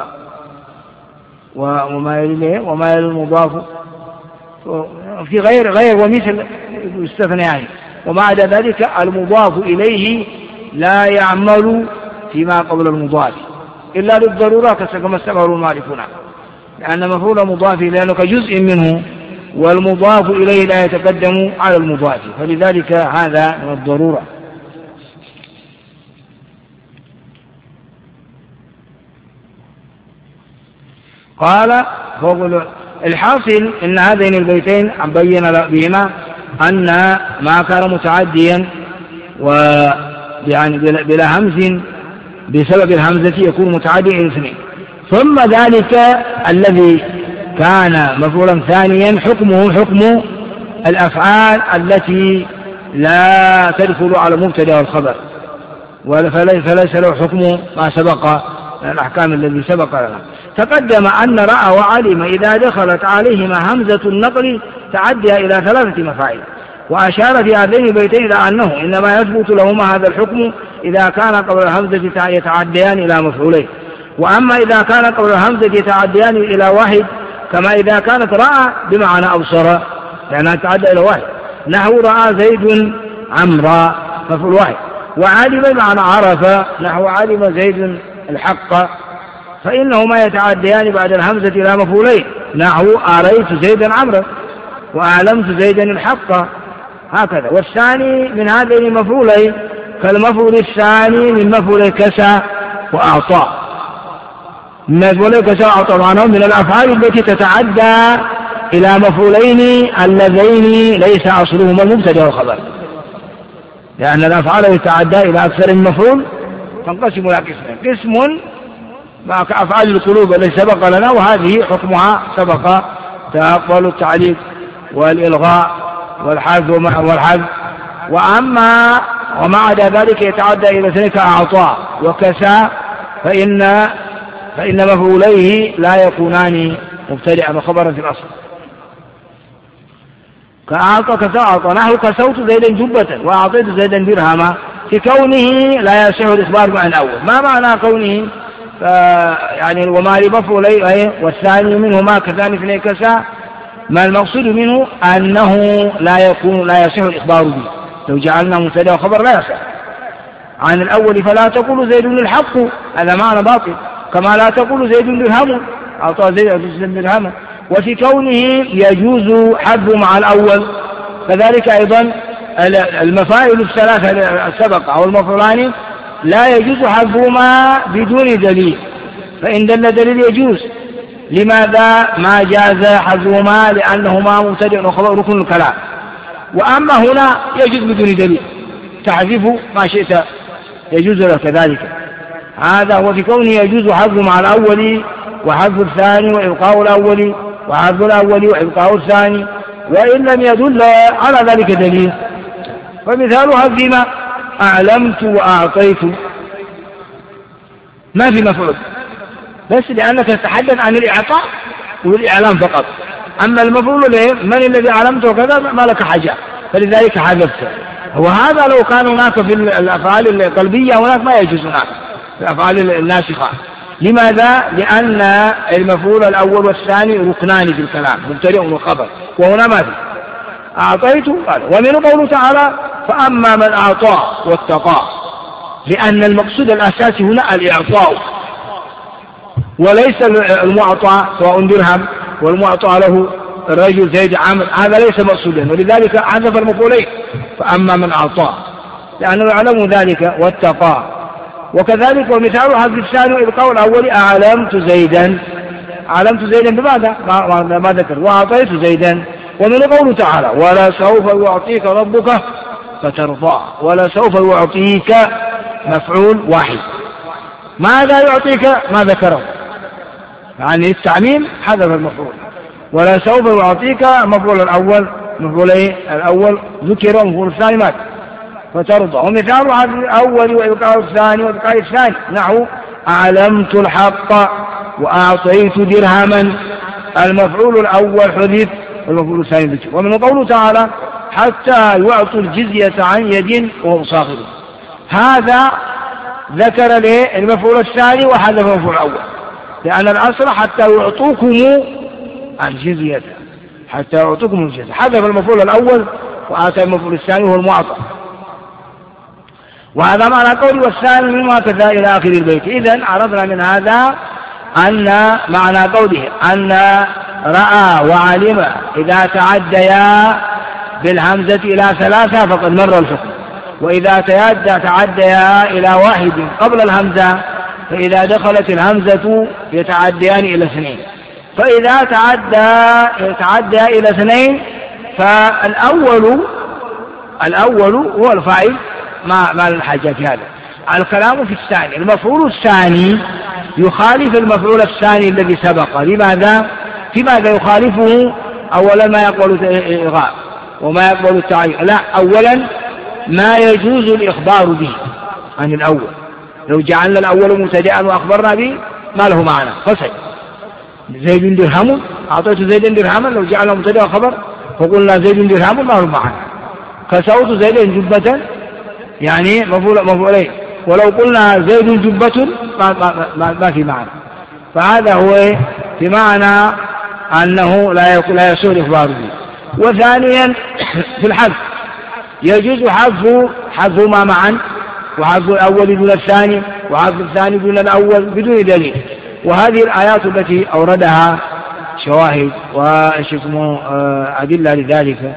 وما يلي وما يلي المضاف في غير غير ومثل يستثنى يعني، وما عدا ذلك المضاف إليه لا يعمل فيما قبل المضاف إلا للضرورة كما استمروا المالكون، لأن مفعول مضاف لأنه كجزء منه، والمضاف إليه لا يتقدم على المضاف، فلذلك هذا من الضرورة. قال فوق الحاصل إن هذين البيتين بين بهما أن ما كان متعديا ويعني بلا همز بسبب الهمزة يكون متعديا إلى اثنين، ثم ذلك الذي كان مفعولا ثانيا حكمه حكم الأفعال التي لا تدخل على المبتدأ والخبر، فليس له حكم ما سبق من الأحكام الذي سبق لنا. تقدم أن رأى وعلم إذا دخلت عليهما همزة النقل تعدي إلى ثلاثة مفاعيل، وأشار في هذين البيتين إلى أنه إنما يثبت لهما هذا الحكم إذا كان قبل الهمزة يتعديان إلى مفعولين، وأما إذا كان قبل الهمزة يتعديان إلى واحد كما إذا كانت رأى بمعنى أبصر لأنها تتعدى إلى واحد، نحو رأى زيد عمرا مفعول واحد، وعلم بمعنى عرف نحو علم زيد الحق، فإنهما يتعديان بعد الهمزة إلى مفعولين، نحو أريت زيدا عمرا وأعلمت زيدا الحق، هكذا. والثاني من هذين المفعولين كالمفعول الثاني من مفعول كسى وأعطى، من مفعول كسى وأعطى معناه من الأفعال التي تتعدى إلى مفعولين اللذين ليس أصلهما المبتدأ والخبر، لأن الأفعال التي تتعدى إلى أكثر من مفعول تنقسم إلى قسمين، قسم مع أفعال القلوب التي سبق لنا وهذه حكمها سبق تأقل التعليق والإلغاء والحذف والحذف، وأما وما عدا ذلك يتعدى إلى ذلك أعطاء وكسى فإن فإن مفعوليه لا يكونان مبتدئا وخبرا في الأصل، كأعطى كسى أعطى، نحو كسوت زيدا جبة وأعطيت زيدا درهما، في كونه لا يصح الإخبار مع الأول. ما معنى كونه؟ يعني وما لمفعوليه والثاني منهما كثاني اثنين كسى، ما المقصود منه أنه لا يكون لا يصح الإخبار به، لو جعلنا مبتدأ وخبر لا يصح عن الأول، فلا تقول زيد الحق هذا معنى باطل، كما لا تقول زيد درهم أعطى زيد درهما. وفي كونه يجوز حذف مع الأول كذلك أيضا المفاعل الثلاثة السبق أو المفعولان لا يجوز حذفهما بدون دليل، فإن دل دليل يجوز. لماذا ما جاز حذفهما؟ لأنهما مبتدأ وخبر ركن الكلام، وأما هنا يجوز بدون دليل، تحذف ما شئت يجوز له كذلك. هذا هو في كونه يجوز حذف مع الأول وحذف الثاني وإبقاء الأول وحذف الأول وإبقاء الثاني وإن لم يدل على ذلك دليل. فمثالها فيما أعلمت وأعطيت ما في مفعول، بس لأنك تتحدث عن الإعطاء والإعلام فقط. أما المفعول من الذي علمته كذا ما لك حاجة، فلذلك حذفت. وهذا لو كان هناك في الأفعال القلبية هناك ما يجوز هناك في الأفعال الناسخة. لماذا؟ لأن المفعول الأول والثاني ركنان في الكلام، مبتدأ وخبر، وهنا ما في. أعطيت قال. ومن قوله تعالى فأما من أعطى واتقى، لأن المقصود الأساسي هنا الإعطاء وليس المعطى، سواء درهم والمعطى له الرجل زيد عمرو، هذا ليس مقصودا، ولذلك حذف المفعولين فأما من أعطى، لأنه يعلم ذلك واتقى. وكذلك ومثال هذا الثاني القول الأول أعلمت زيدا، علمت زيدا بماذا؟ ما, ما ذكر. وأعطيت زيدا. ومن قوله تعالى ولا سوف يعطيك ربك فترضى، ولا سوف يعطيك مفعول واحد. ماذا يعطيك؟ ما ذكره، يعني التعميم حذف المفعول. ولا سوف يعطيك مفعول الأول، مفعول الأول ذكر، ومفعول الثاني مات فترضى. ومثال هذا الأول وإبقاء الثاني وإبقاء الثاني نحو أعلمت الحق وأعطيت درهما، المفعول الأول حذف والمفعول الثاني ذكر. ومن قوله تعالى حتى يعطوا الجزية عن يد وهم صاغرون، هذا ذكر له المفعول الثاني وحذف المفعول الأول، لأن الأصل حتى يعطوكم الجزية، حتى يعطوكم الجزية، حذف المفعول الأول وآتى المفعول الثاني وهو المعطى. وهذا معنى قوله والثاني مما كذا إلى آخر البيت. إذن عرفنا من هذا أن معنى قوله أن رأى وعلم إذا تعديا بالهمزة إلى ثلاثة فقد مر الحكم، وإذا تيادى تعديا إلى واحد قبل الهمزة فإذا دخلت الهمزة يتعديان إلى اثنين، فإذا تعدى يتعدى إلى اثنين فالأول الأول هو الفاعل ما ما الحاجة في هذا. الكلام في الثاني، المفعول الثاني يخالف المفعول الثاني الذي سبق. لماذا؟ في ماذا يخالفه؟ أولا ما يقبل الإلغاء وما يقبل التعيين، لا، أولا ما يجوز الإخبار به عن الأول. لو جعلنا الأول مبتدأ وأخبرنا به ما له معنى، فصل. زيد درهم، أعطيت زيد درهما، لو جعلنا مبتدأ وخبر فقلنا زيد درهم ما له معنى. كسوت زيد جبة، يعني مفعول مفعولين، ولو قلنا زيد جبة ما, ما, ما, ما في معنى. فهذا هو في معنى أنه لا لا يسوء الإخبار به. وثانيا في الحذف يجوز حذف حذف ما معا، وحذف الأول دون الثاني، وحذف الثاني دون الأول بدون دليل. وهذه الآيات التي أوردها شواهد وشكم أدلة لذلك.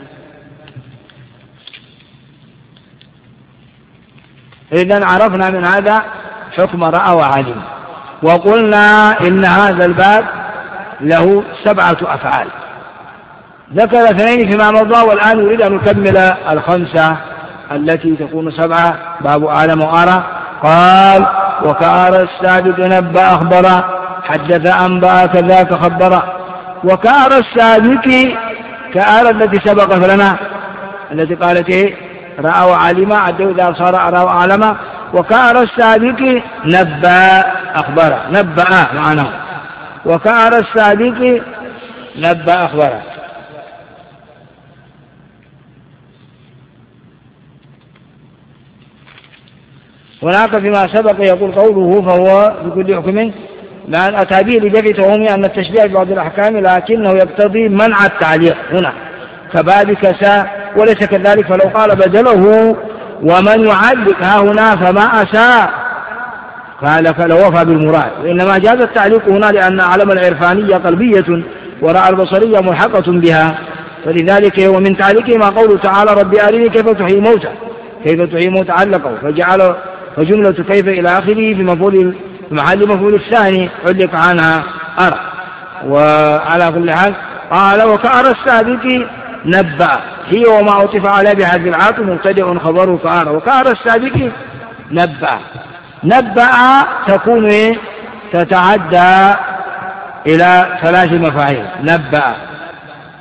إذن عرفنا من هذا حكم رأى وعلم. وقلنا إن هذا الباب له سبعة أفعال، ذكر اثنين فيما مضى، والآن يريد أن نكمل الخمسة التي تكون سبعة. باب أعلم وأرى قال وكأرى السابق نبأ أخبر حدث أنبأ كذاك خبر. وكأرى السابق كأرى التي سبقت لنا التي قالت إيه رأى وعلم عدوا إذا صار أرى وأعلم. وكأرى السابق نبأ أخبر، نبأ معناه، وكأرى السابق نبأ أخبر. هناك فيما سبق يقول قوله فهو بكل حكم، لأن أتى به لدفع توهمه أن التشبيه ببعض الأحكام لكنه يقتضي منع التعليق هنا كباب كساء، وليس كذلك. فلو قال بدله ومن يعلق ها هنا فما أساء قال فلوفى بالمراد. وإنما جاز التعليق هنا لأن علم العرفانية قلبية ورأى البصرية ملحقة بها، فلذلك هو من تعليقه ما قوله تعالى ربي أرني كيف تحيي موتى، كيف تحيي موتى علقه فجعل فجملة كيف إلى آخره في مفعول في محل مفعول الثاني علق عنها أرى. وعلى كل حال قال وكأرى السابق نبأ هي وما عطف على بهذه العاطف مبتدأ خبره كأرى. وكأرى السابق نبأ، نبأ تكون تتعدى إلى ثلاث مفاعيل، نبأ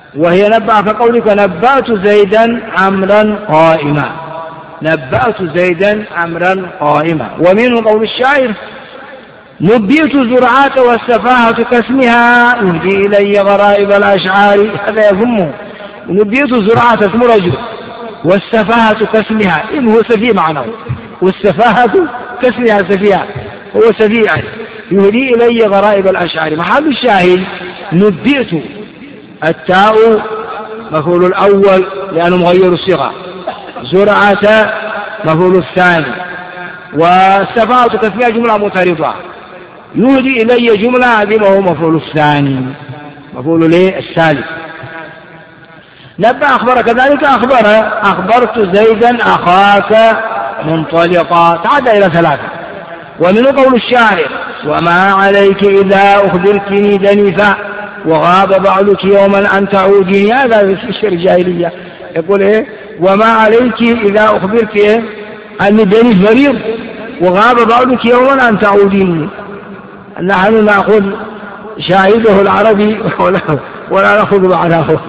وهي نبأ كقولك نبأت زيدا عمرا قائما، نبأت زيدا عمرا قائما. ومنه قول الشاعر نبئت زرعات والسفاهة كاسمها يهدي إلي غرائب الأشعار، هذا يهمه. نبئت زرعات اسم رجل والسفاهة كاسمها، إن هو سفيه معناه، والسفاهة كاسمها سفيها، هو سفيه يهدي إلي غرائب الأشعار. محل الشاهد نبئت التاء مفعول الأول لأنه مغير الصيغة، زرعة مفعول الثاني، والسفاهة كاسمها جملة متعرضة، يهدي إلي جملة عظيمة هو مفعول الثاني مفعول ليه الثالث. نبأ أخبر كذلك أخبر أخبرت زيدا أخاك منطلقا، تعدى إلى ثلاثة. ومن قول الشاعر وما عليك إذا أخبرتني دنيفا وغاب بعضك يوما أن تعوديني، هذا في الشعر الجاهلية يقول إيه وما عليك إذا أخبرت إيه أني دنيف مريض وغاب بعضك يوما أن تعوديني. نحن نأخذ شاهده العربي ولا, ولا نأخذ معناه.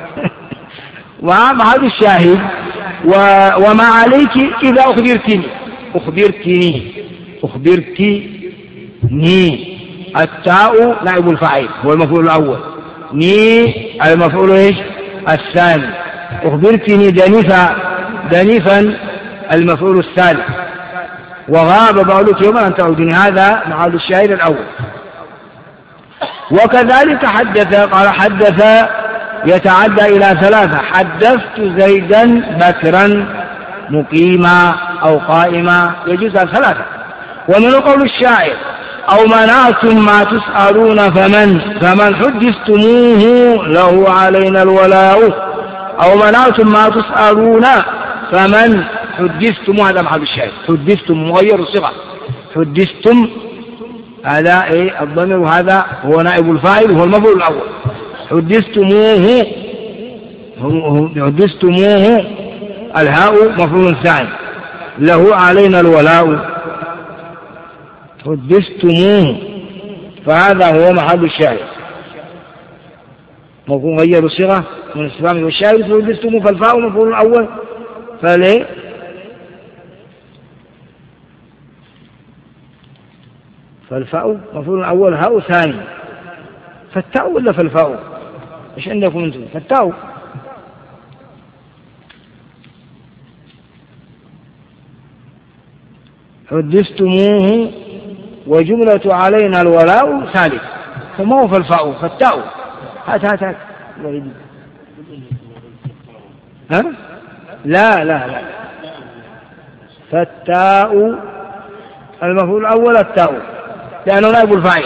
وهذا الشاهد وما عليك إذا أخبرتني، أخبرتني أخبرتني، التاء نائب الفاعل هو المفعول الأول، ني المفعول إيش الثاني، أخبرتني دنيفا دنيفا المفعول الثالث، وغاب بعضك يوما أن تعودني، هذا محل الشاهد الأول. وكذلك حدث قال حدث يتعدى إلى ثلاثة، حدثت زيدا بكرا مقيما أو قائما، يجوز ثلاثة. ومن قول الشاعر أو منعتم ما تسألون فمن فمن حدثتموه له علينا الولاء، أو منعتم ما تسألون فمن حدثتم، هذا محل الشاهد، حدثتم مغير الصيغة، حدثتم هذا إيه الضمير، وهذا هو نائب الفاعل وهو المفعول الأول، حدثتموه حدثتموه الهاء مفعول ثاني، له علينا الولاء، حدثتموه، فهذا هو محل الشاهد، مفعول غير الصيغة من استفهام والشاهد حدثتموه، فالفاء مفعول الأول، فليه فالفاء مفعول الأول هاء ثاني، فالتاء ولا فالفاء؟ ايش عندكم انتم؟ فالتاء. حدثتموه وجملة علينا الولاء ثالث، فما هو فالفاء؟ فالتاء. هات هات هات ها؟ لا لا لا، فالتاء المفعول الأول التاء لأنه نائب الفاعل،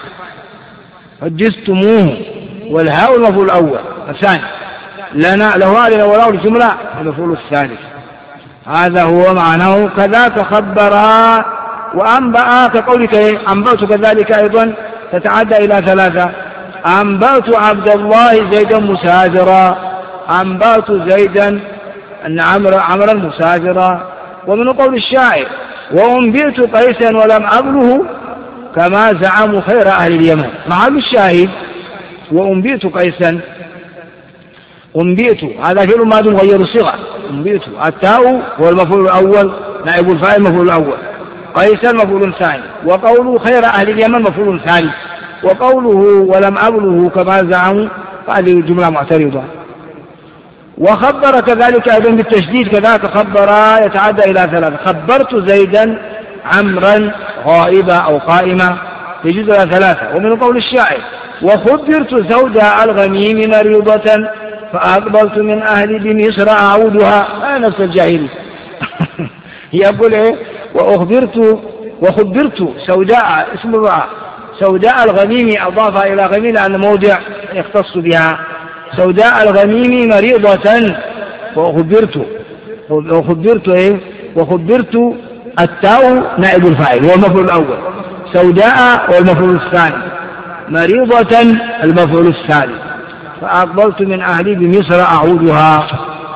حدثتموه والهاء المفعول الأول الثاني، لنا له علينا الولاء الجملة المفعول الثالث، هذا هو معناه. كذاك خبرا وأنبأ كقولك أنبأت، كذلك أيضا تتعدى إلى ثلاثة، أنبأت عبد الله زيدا مسافرا، أنبأت زيدا أن عمرا عمرا مسافرا. ومن قول الشاعر وأنبئت قيسا ولم أبله كما زعموا خير أهل اليمن، محل الشاهد وأنبئت قيسا، أنبئت هذا فعل ماضي مغير الصيغة، أنبئت التاء هو المفعول الأول نائب الفاعل المفعول الأول، قيسا مفعول ثاني، وقوله خير أهل اليمن مفعول ثاني، وقوله ولم أبله كما زعموا هذه الجملة معترضة. وخبر كذلك أيضا بالتشديد، كذلك خبر يتعدى إلى ثلاثة، خبرت زيدا عمرا غائبا أو قائما، يجوز إلى ثلاثة. ومن قول الشاعر وخبرت سوداء الغميم مريضة فأقبلت من أهل بمصر أعودها، نفس الجاهلي يقول إيه وأخبرت وخبرت سوداء اسم الرعاة، سوداء الغميم أضاف إلى غميم لأن موضع يختص بها، سوداء الغميم مريضة، وخبرت وخبرت إيه وخبرت التاء نائب الفاعل هو المفعول الأول، سوداء والمفعول الثاني، مريضة المفعول الثالث، فأقبلت من أهلي بمصر أعودها.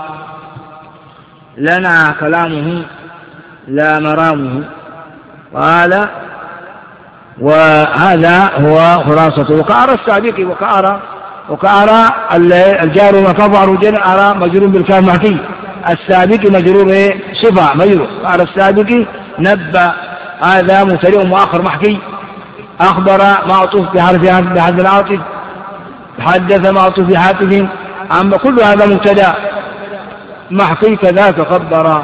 لنا كلامه لا مرامه، قال وهذا هو خلاصته. وكأرى السابق وكأرى وكأرى الجار وكفر جن أرى مجرور بالكاف محكي. السابق مجرور صفة مجرور. أرى السابق نبأ هذا مبتدئ مؤخر محكي. أخبر معطوف بحرف بحرف العاطف. حدث معطوف بحاتف. أما كل هذا مبتدأ محكي كذاك خبر.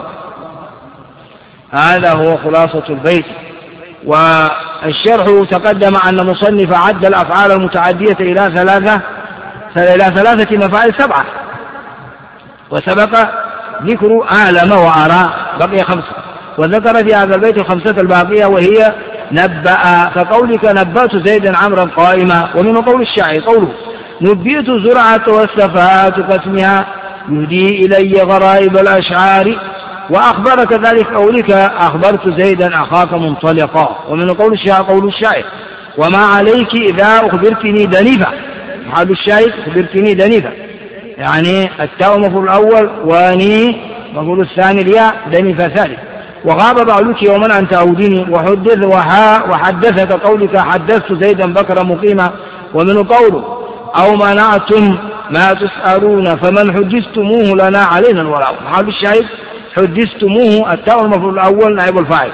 هذا هو خلاصة البيت. والشرح تقدم أن مصنف عد الأفعال المتعدية إلى ثلاثة إلى ثلاثة مفاعل سبعة، وسبق ذكر أعلم وأرى بقي خمسة، وذكر في هذا البيت الخمسة الباقية وهي نبأ، كقولك نبأت زيدا عمرا قائما. ومن قول الشاعر قوله نبئت زرعة والسفاهات كاسمها يهدي إلي غرائب الأشعار. وأخبر كذلك قولك أخبرت زيدا أخاك منطلقا. ومن قول الشاعر قول الشاعر وما عليك إذا أخبرتني دنيفة. محل الشاهد أخبرتني دنيفة، يعني التاء مفعول الأول واني مفعول الثاني الياء دنيفة ثالث. وغاب بعلك يوما أن تعودني وحدث وحا وحدثك قولك حدثت زيدا بكرا مقيما. ومن قوله أو منعتم ما تسألون فمن حدثتموه لنا علينا الولاء. محل الشاهد حدثتموه التاء المفعول الأول نائب الفاعل،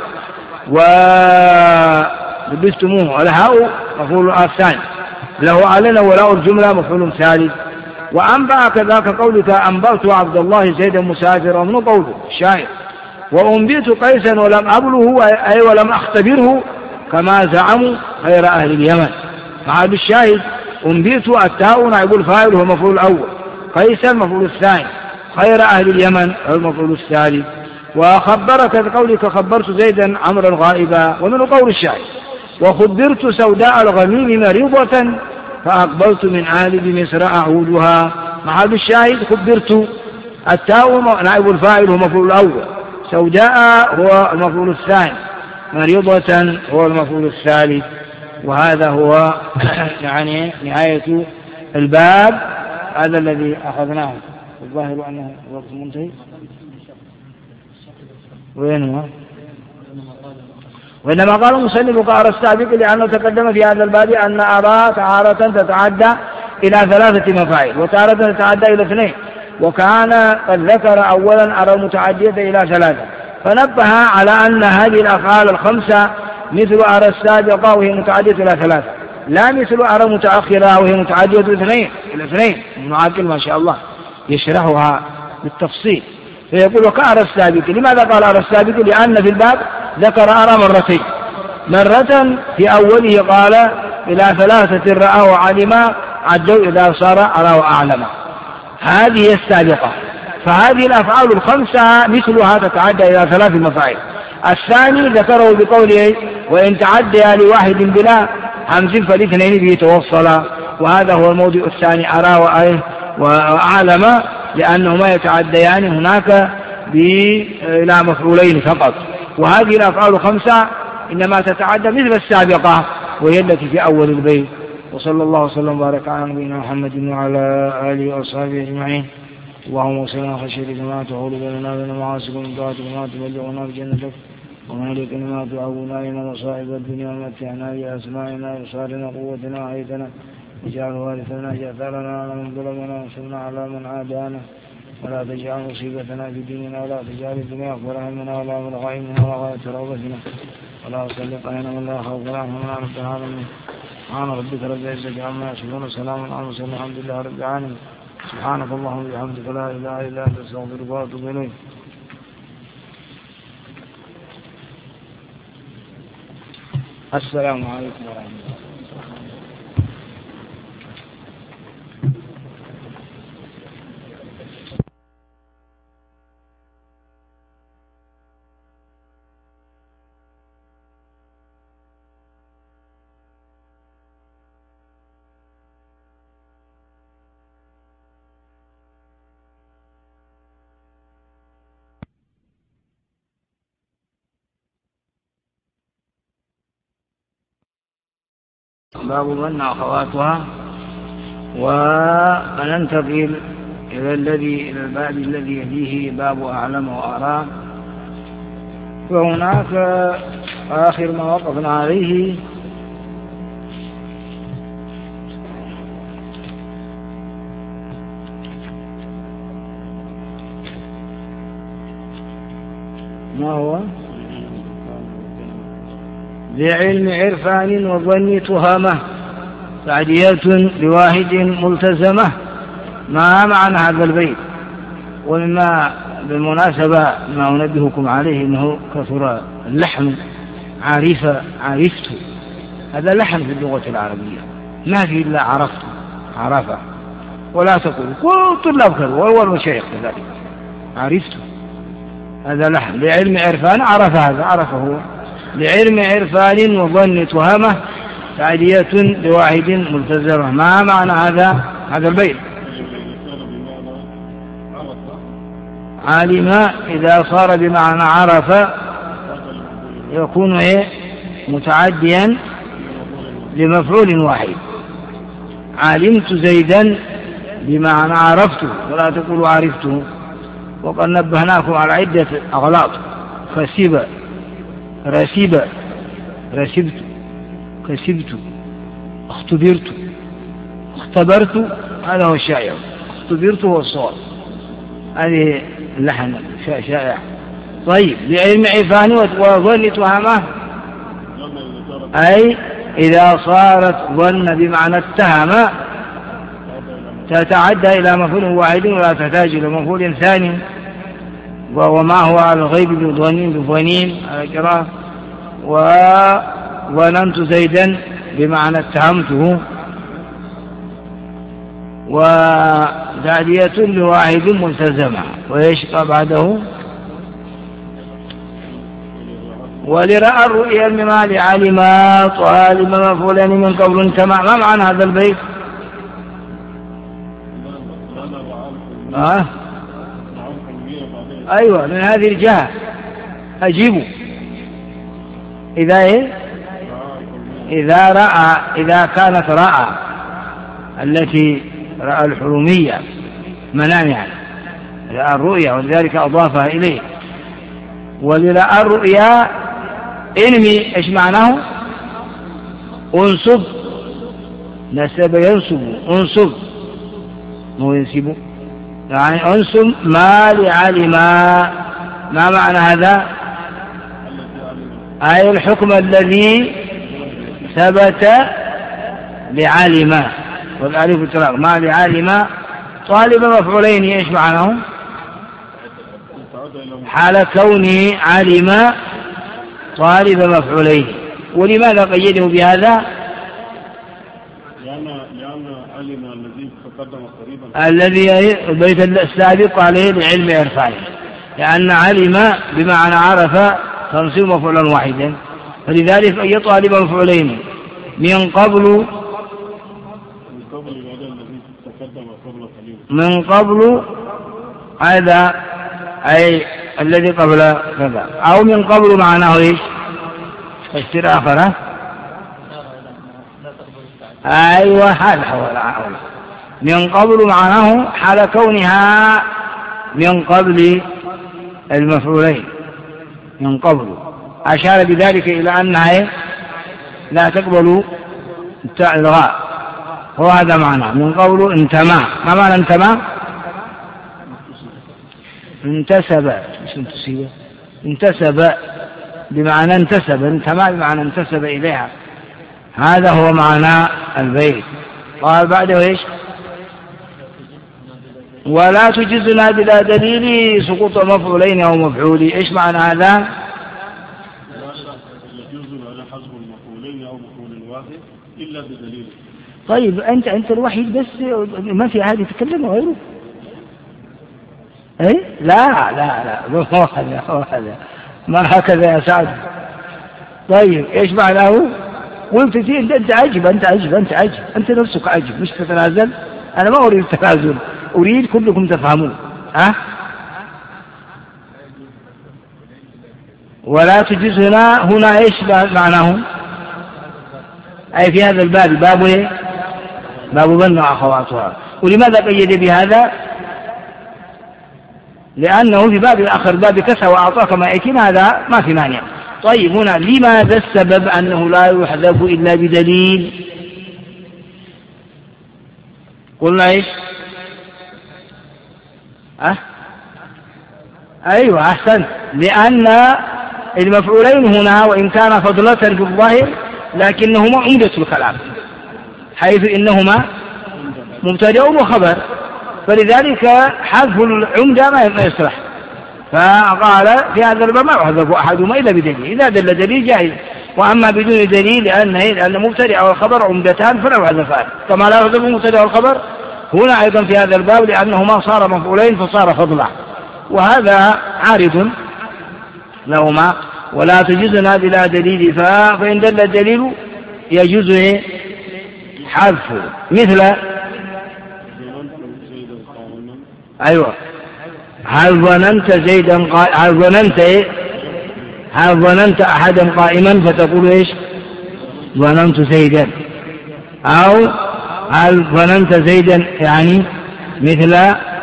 وحدثتموه الهاء مفعول الثاني له علينا ولاء الجملة مفعول ثالث. وأنبأ كذاك قولك أنبأت عبد الله زيدا مسافرا. من قوله الشاعر وأنبئت قيسا ولم أبله أي ولم أختبره كما زعموا غير أهل اليمن. محل الشاهد أنبئت التاء نائب الفاعل هو مفعول الأول، قيسا مفعول الثاني، خير أهل اليمن هو المفعول الثالث. وخبرك بقولك خبرت زيدا عمرا غائبا. ومن قول الشاعر وخبرت سوداء الغميم مريضة فأقبلت من آل بمصر أعودها. محل الشاهد خبرت التاء نائب الفاعل هو المفعول الأول، سوداء هو المفعول الثاني، مريضة هو المفعول الثالث. وهذا هو يعني نهاية الباب هذا الذي أخذناه. الظاهر أنه الوقت منتهي. وين هو؟ وإنما قال المصنف كأرى السابق لأنه تقدم في هذا الباب أن أرى تارة تتعدى إلى ثلاثة مفاعل وتارة تتعدى إلى اثنين، وكان قد ذكر أولا أرى متعدية إلى ثلاثة، فنبه على أن هذه الأفعال الخمسة مثل أرى السابقة وهي متعدية إلى ثلاثة، لا مثل أرى متأخرة وهي متعدية إلى اثنين إلى اثنين. ابن عاقل ما شاء الله يشرحها بالتفصيل فيقول وكأرى السابق. لماذا قال أرى السابق؟ لأن في الباب ذكر أرى مرتين، مرة في أوله قال إلى ثلاثة رأى وعلم عدوا إذا صار أرى وأعلم، هذه السابقة. فهذه الأفعال الخمسة مثلها تتعدى إلى ثلاث مفاعل. الثاني ذكره بقوله وإن تعدى لواحد بلا همز فالاثنين به توصلا، وهذا هو الموضع الثاني أرى وأعلم، لأنهما يتعديان هناك إلى مفعولين فقط. وهذه الأفعال الخمسة إنما تتعدى مثل السابقة وهي التي في أول البيت. وصلى الله وسلم وبارك على نبينا محمد وعلى آله وأصحابه أجمعين. اللهم صل على خشيتك ما تحول بيننا وبين معاصيك ومن طاعتك ما تبلغنا بجنتك ومن لك ما تعونا علينا مصائب الدنيا ومتعنا بأسمائنا وأبصارنا قوتنا وحيتنا واجعل وارثنا جعفرنا على من ظلمنا وانصرنا على من عادانا ولا تجعل مصيبتنا في ديننا ولا تجعل الدنيا أكبر همنا ولا مبلغ علمنا ولا غاية رغبتنا ولا تسلط علينا من لا خوف علينا رب العالمين. سبحان ربك رب العزة عما يصفون وسلام على المرسلين الحمد لله رب العالمين. سبحانك اللهم وبحمدك لا إله إلا أنت أستغفرك وأتوب إليك. السلام عليكم ورحمة الله. باب من أخواتها. وننتقل إلى الذي إلى الباب الذي يليه باب أعلم وأرى. وهناك آخر ما وقفنا عليه ما هو بعلم عرفان وظن تهامة تعديات لواحد ملتزمة. ما معنى هذا البيت؟ ومما بالمناسبة ما أنبهكم عليه أنه كثر اللحن عارفة عرفت، هذا لحن في اللغة العربية ما في إلا عرفت عرفة، ولا تقول كل طلاب كذا وهو المشايخ كذلك عرفت، هذا لحن. لعلم عرفان عرف هذا عرفه. لعلم عرفان وظن تهامة تعدية لواحد ملتزمة. ما معنى هذا هذا البيت؟ علم إذا صار بمعنى عرف يكون إيه متعديا لمفعول واحد. علمت زيدا بمعنى عرفته، ولا تقولوا عرفته. وقد نبهناكم على عدة أغلاط: خسب، رسب، رسبت، كسبت، اختبرت، اختبرت، هذا هو الشائع. اختبرت هو الصواب، هذه اللحن شائع. طيب لعلم عرفان وظن تهامة أي إذا صارت ظن بمعنى اتهم تتعدى إلى مفعول واحد ولا تحتاج إلى مفعول ثاني. وما هو على الغيب بظنين بظنين على القراءة. وظننت زيدا بمعنى اتهمته. وتعدية لواحد ملتزمة. وإيش بعده؟ ولرأى الرؤيا الممال علما طالب مفعولين من قبل انتمع. ما معنى هذا البيت؟ آه؟ أيوة من هذه الجهة أجيبه. إذا إيه؟ إذا رأى، إذا كانت رأى التي رأى الحلمية منام يعني رأى الرؤيا ولذلك أضافها إليه. ولرأى الرؤيا انمي ايش معناه؟ انصب، نسب ينصب، انصب مو ينسب يعني انصب ما لعلما. ما معنى هذا؟ أي الحكم الذي ثبت لعلما، والالف تراق ما لعلما طالب مفعولين. ايش معناه؟ حال كونه علم طالب مفعولين. ولماذا قيده بهذا؟ لأن لأن علم الذي تقدم قريبا الذي البيت السابق عليه لعلم عرفان، لأن علم بمعنى عرف تنصيب مفعولا واحدا، فلذلك أي طالب مفعولين من قبل من قبل هذا أي الذي قبل كذا، أو من قبل معناه إيش؟ فسر آخر. أيوة هذا حول من قبل معناه حال كونها من قبل المفعولين من قبل. أشار بذلك إلى أنها لا تقبل الغاء، هو هذا معنى من قبل انتمى. ما معنى انتمى؟ انتسب، انتسب بمعنى انتسب، انتمى بمعنى انتسب إليها. هذا هو معنى البيت. قال بعده ايش؟ ولا تجزنا بلا دليل سقوط مفعولين او مفعولي. ايش معنى هذا؟ طيب انت انت الوحيد بس ما في عادي تتكلم غيره. ايه لا لا لا هو هذا هو هذا ما هكذا يا سعد. طيب ايش معناه؟ قلت انت انت عجب انت عجب انت عجب انت نفسك عجب، مش تتنازل. انا ما اريد التنازل، اريد كلكم تفهمون. ها أه؟ ولا تجزنا هنا ايش معناه؟ اي في هذا الباب، باب ايه؟ باب ظن واخواتها. ولماذا قيد بهذا؟ لأنه في باب آخر باب كسى وأعطاك ما يأتينا هذا ما في مانع. طيب هنا لماذا السبب أنه لا يحذف إلا بدليل؟ قلنا إيش؟ أه؟ أيوة أحسن، لأن المفعولين هنا وإن كان فضلة في الظاهر لكنهما عمدة الكلام، حيث إنهما مبتدأ وخبر، فلذلك حذف العمدة ما يصلح. فقال في هذا الباب ما يحذف أحدهما إلا بدليل، إذا دل دليل جائز، وأما بدون دليل لأن لأن مبتدأ والخبر عمدتان فلا يحذفان، كما لا يحذف المبتدأ والخبر هنا أيضا في هذا الباب، لأنهما صار مفعولين فصار فضلا، وهذا عارض لهما ولا تجوزنا بلا دليل، فإن دل الدليل يجوز حذفه. مثل أيوة هل ظننت زيدا قائما، هل ظننت إيه؟ هل ظننت أحدا قائما فتقول إيش؟ ظننت زيدا. أو هل ظننت زيدا، يعني مثل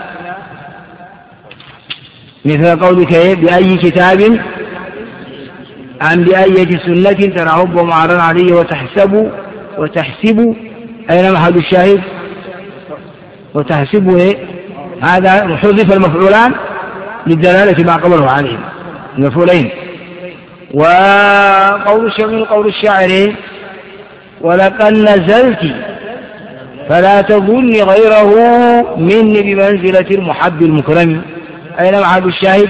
مثل قولك إيه؟ بأي كتاب عن بأية سنة ترعب معرض عليه وتحسب وتحسب أين محل الشاهد؟ وتحسب إيه؟ هذا حذف المفعولان للدلالة ما قبله عليهم المفعولين. وقول الشاعر قول الشاعر ولقد نزلت فلا تظن غيره مني بمنزلة المحب المكرم، أين محل الشاهد؟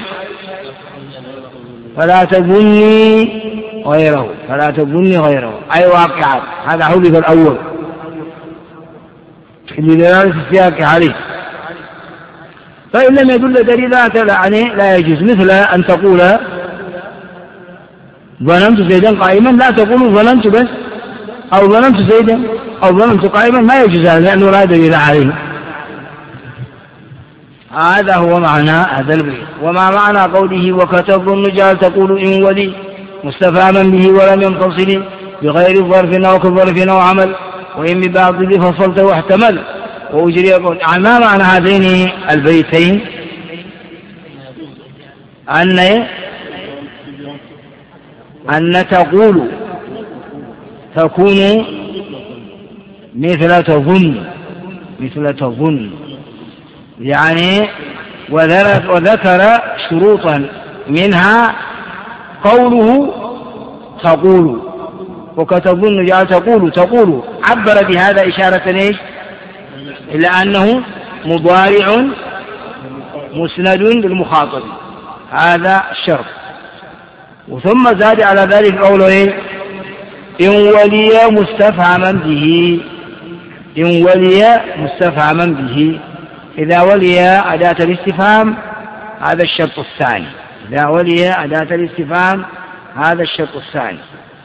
فلا تظني غيره، فلا تظني غيره أي واقعا، هذا حذف الأول لدلالة السياق عليه. فإن لم يدل دليل عليه لا يجوز، مثل أن تقول ظننت زيدا قائما، لا تقول ظننت بس، أو ظننت زيدا أو ظننت قائما، ما يجوز هذا لأنه لا دليل عليه. هذا هو معنى هذا البيت. وما معنى قوله وكتظن جعل تقول إن ولي مستفهما به ولم ينفصل بغير ظرف أو كظرف أو عمل، وإن ببعض ذي فصلت واحتمل وأجري قول. ما معنى هذين البيتين؟ أن أن تقول تكون مثل تظن، مثل تظن يعني، وذكر شروطا منها قوله تقول، وكتظن جعل تقول تقول عبر بهذا إشارة إيش؟ إلى أنه مضارع مسند للمخاطب، هذا الشرط. وثم زاد على ذلك قوله إيه؟ إن ولي مستفهما به، إن ولي مستفهما به، إذا ولي أداة الاستفهام هذا الشرط الثاني، إذا ولي أداة الاستفهام هذا الشرط الثاني.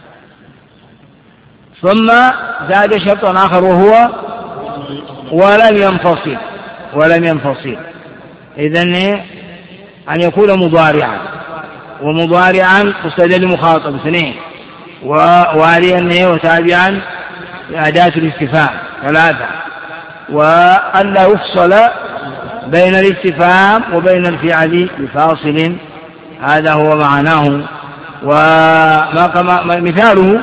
ثم زاد شرط آخر وهو ولم ينفصل، ولم ينفصل، إذن أن يكون مضارعا، ومضارعا مستدل مخاطب اثنين، وواليا وتابعا أداة الاستفهام ثلاثة، وأن لا يفصل بين الاستفهام وبين الفعل بفاصل، هذا هو معناه. وما كما مثاله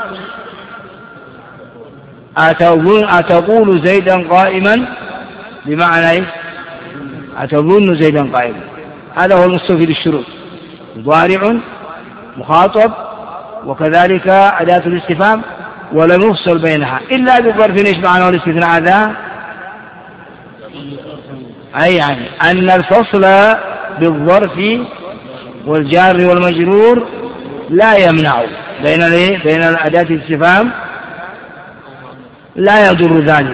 أتظن أتقول زيدا قائما، بمعنى أتظن زيدا قائما، هذا هو المستفيد الشروط، مضارع مخاطب وكذلك أداة الاستفهام ولم يفصل بينها إلا بظرف ايش معناه الاستثناء هذا؟ أي يعني أن الفصل بالظرف والجار والمجرور لا يمنع بين بين الأداة الاستفهام، لا يضر ذلك،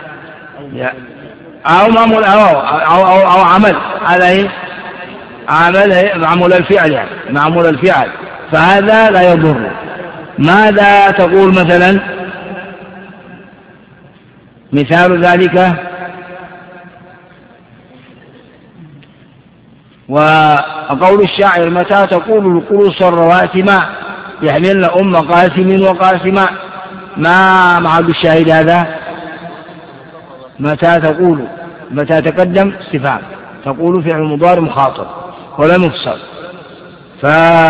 أو معمول أو, أو, أو, أو عمل عليه عمل معمول الفعل، يعني معمول الفعل، فهذا لا يضر. ماذا تقول مثلا؟ مثال ذلك وقول الشاعر متى تقول القروص الرواسم يحملن أم قاسم وقاسما، ما معد الشاهد هذا؟ متى تقول، متى تقدم استفهام، تقول فعل مضارع مخاطب ولم يفصل. ف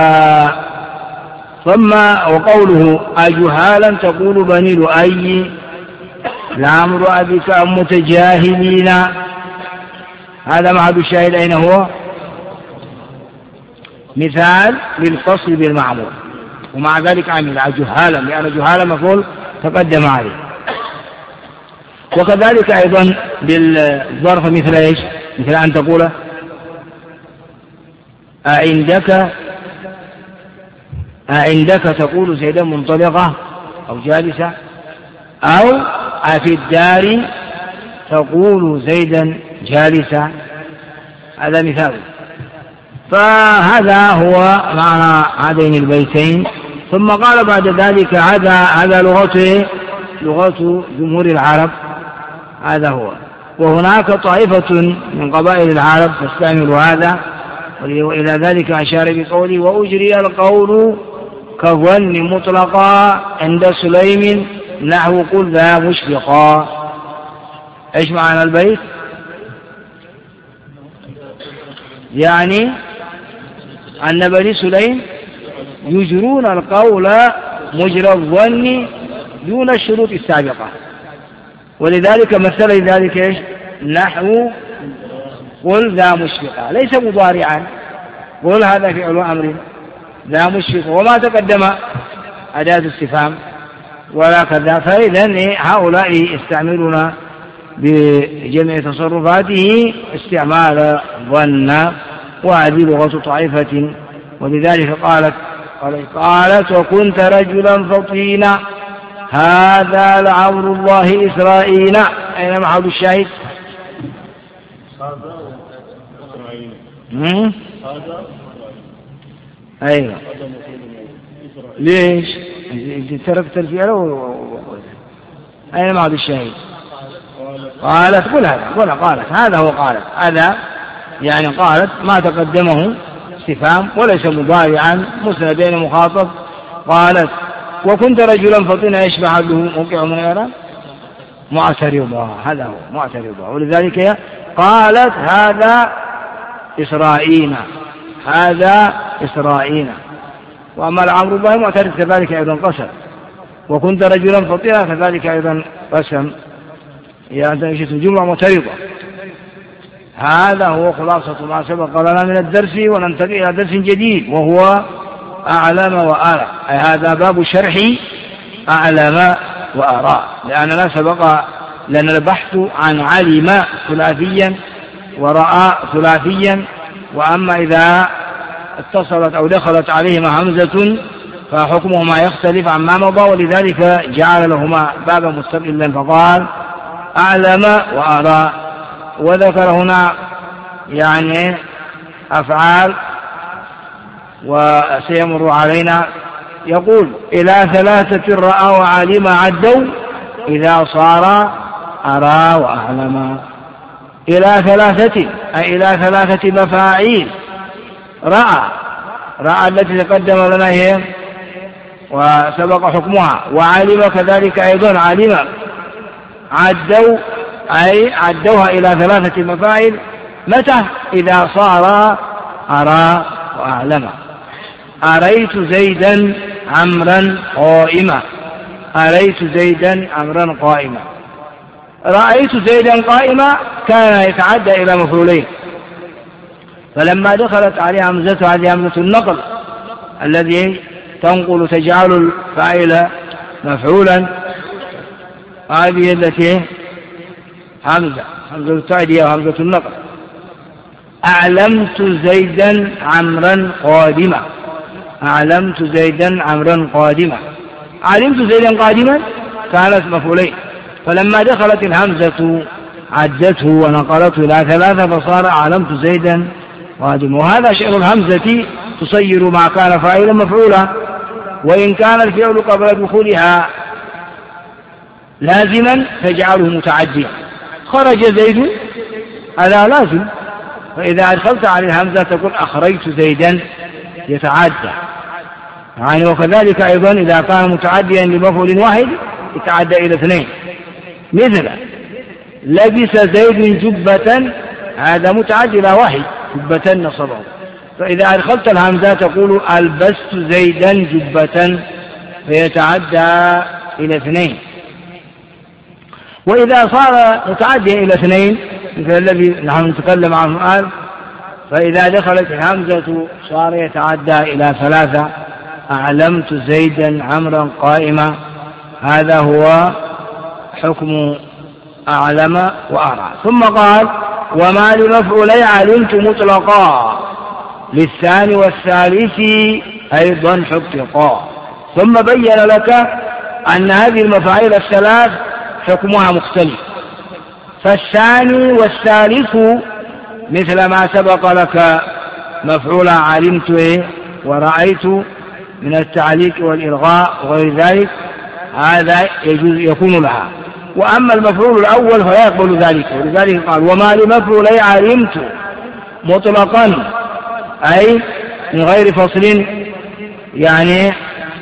ثم وقوله أجهالا تقول بني لؤي لعمر أبيك أم متجاهلين، هذا معد الشاهد أين هو؟ مثال للفصل بالمعمول، ومع ذلك عمل جهالا، لأن جهالا مفعول تقدم عليه. وكذلك أيضا بالظرف مثل إيش؟ مثل أن تقول أعندك أعندك تقول زيدا منطلقة أو جالسة، أو في الدار تقول زيدا جالسة. هذا مثال. فهذا هو معنى هذين البيتين. ثم قال بعد ذلك هذا هذا لغته لغة جمهور العرب، هذا هو. وهناك طائفة من قبائل العرب تستعمل هذا، وإلى ذلك أشار بقوله وأجري القول كظن مطلقا عند سليم نحو قل ذا مشفقا. ايش معنى البيت؟ يعني أن بني سليم يجرون القول مجرى الظن دون الشروط السابقة، ولذلك مثل ذلك ايش؟ نحو قل ذا مشفقا، ليس مضارعا، قل هذا فعل أمر، ذا مشفق وما تقدم أداة استفهام ولا كذا. فإذا هؤلاء يستعملون بجميع تصرفاته استعمال ظن، وهذه لغة طائفة. ولذلك قالت قالت وكنت رجلا فطينا هذا لعمر الله إسرائيل. أين محل الشاهد؟ هذا أيوة. ليش تركت الفعل؟ أين محل الشاهد؟ قالت قل هذا قل قالت هذا هو قالت هذا يعني قالت ما تقدمه استفهام وليس مضارعا مسندين مخاطب. قالت وكنت رجلا فطنا يشبه له موقع من غيره معترضا، هذا هو معترضا. ولذلك قالت هذا إسرائيل، هذا إسرائيل. وأما العمر الله معترض كذلك أيضا قسم، وكنت رجلا فطنا كذلك أيضا قسم، يعني الجملة معترضة. هذا هو خلاصة ما سبق لنا من الدرس، وننتقل إلى درس جديد وهو أعلم وآراء. أي هذا باب شرح أعلم وآراء، لأننا سبق لنا البحث عن علم ثلاثيا ورأى ثلاثيا، وأما إذا اتصلت أو دخلت عليهما همزة فحكمهما يختلف عما مضى، ولذلك جعل لهما بابا مستقلا فقال أعلم وآراء. وذكر هنا يعني أفعال وسيمر علينا. يقول إلى ثلاثة رأى وعلم عدوا إذا صار أرى وأعلم. إلى ثلاثة أي إلى ثلاثة مفاعيل. رأى رأى التي تقدم لنا هي وسبق حكمها، وعلم كذلك أيضا علم. عدوا أي عدوها إلى ثلاثة مفاعل. متى؟ إذا صار أرى وأعلم. أريت زيدا عمرا قائما، أريت زيدا عمرا قائما. رأيت زيدا قائما كان يتعدى إلى مفعولين، فلما دخلت عليه همزة هذه همزة النقل الذي تنقل تجعل الفاعل مفعولا، هذه التي همزة همزة التعدية وهمزة النقل. أعلمت زيدا عمرا قادما، أعلمت زيدا عمرا قادما. علمت زيدا قادما كانت مفعولين، فلما دخلت الهمزة عدته ونقلته إلى ثلاثة فصار أعلمت زيدا قادما. وهذا شأن الهمزة، تصير ما كان فاعلا مفعولا، وإن كان الفعل قبل دخولها لازما تجعله متعديا. خرج زيد هذا لازم، فإذا أدخلت على الهمزة تقول أخرجت زيدا يتعدى يعني. وكذلك أيضا إذا كان متعديا لمفعول واحد يتعدى إلى اثنين، مثل لبس زيد جبة، هذا متعدي إلى واحد، جبة نصبه. فإذا أدخلت الهمزة تقول ألبست زيدا جبة فيتعدى إلى اثنين. وإذا صار متعديا إلى اثنين مثل الذي نحن نتكلم عنه الآن فإذا دخلت الهمزة صار يتعدى إلى ثلاثة: أعلمت زيدا عمرا قائما. هذا هو حكم أعلم وأرى. ثم قال: وما لمفعولي علمت مطلقا للثاني والثالث أيضا حققا. ثم بين لك أن هذه المفاعيل الثلاث حكمها مختلف، فالثاني والثالث مثل ما سبق لك مفعول علمت ورأيت من التعليق والإلغاء وغير ذلك، هذا يجوز يكون لها. وأما المفعول الأول فلا يقبل ذلك، ولذلك قال: وما لمفعولي علمت مطلقا، أي من غير فصل، يعني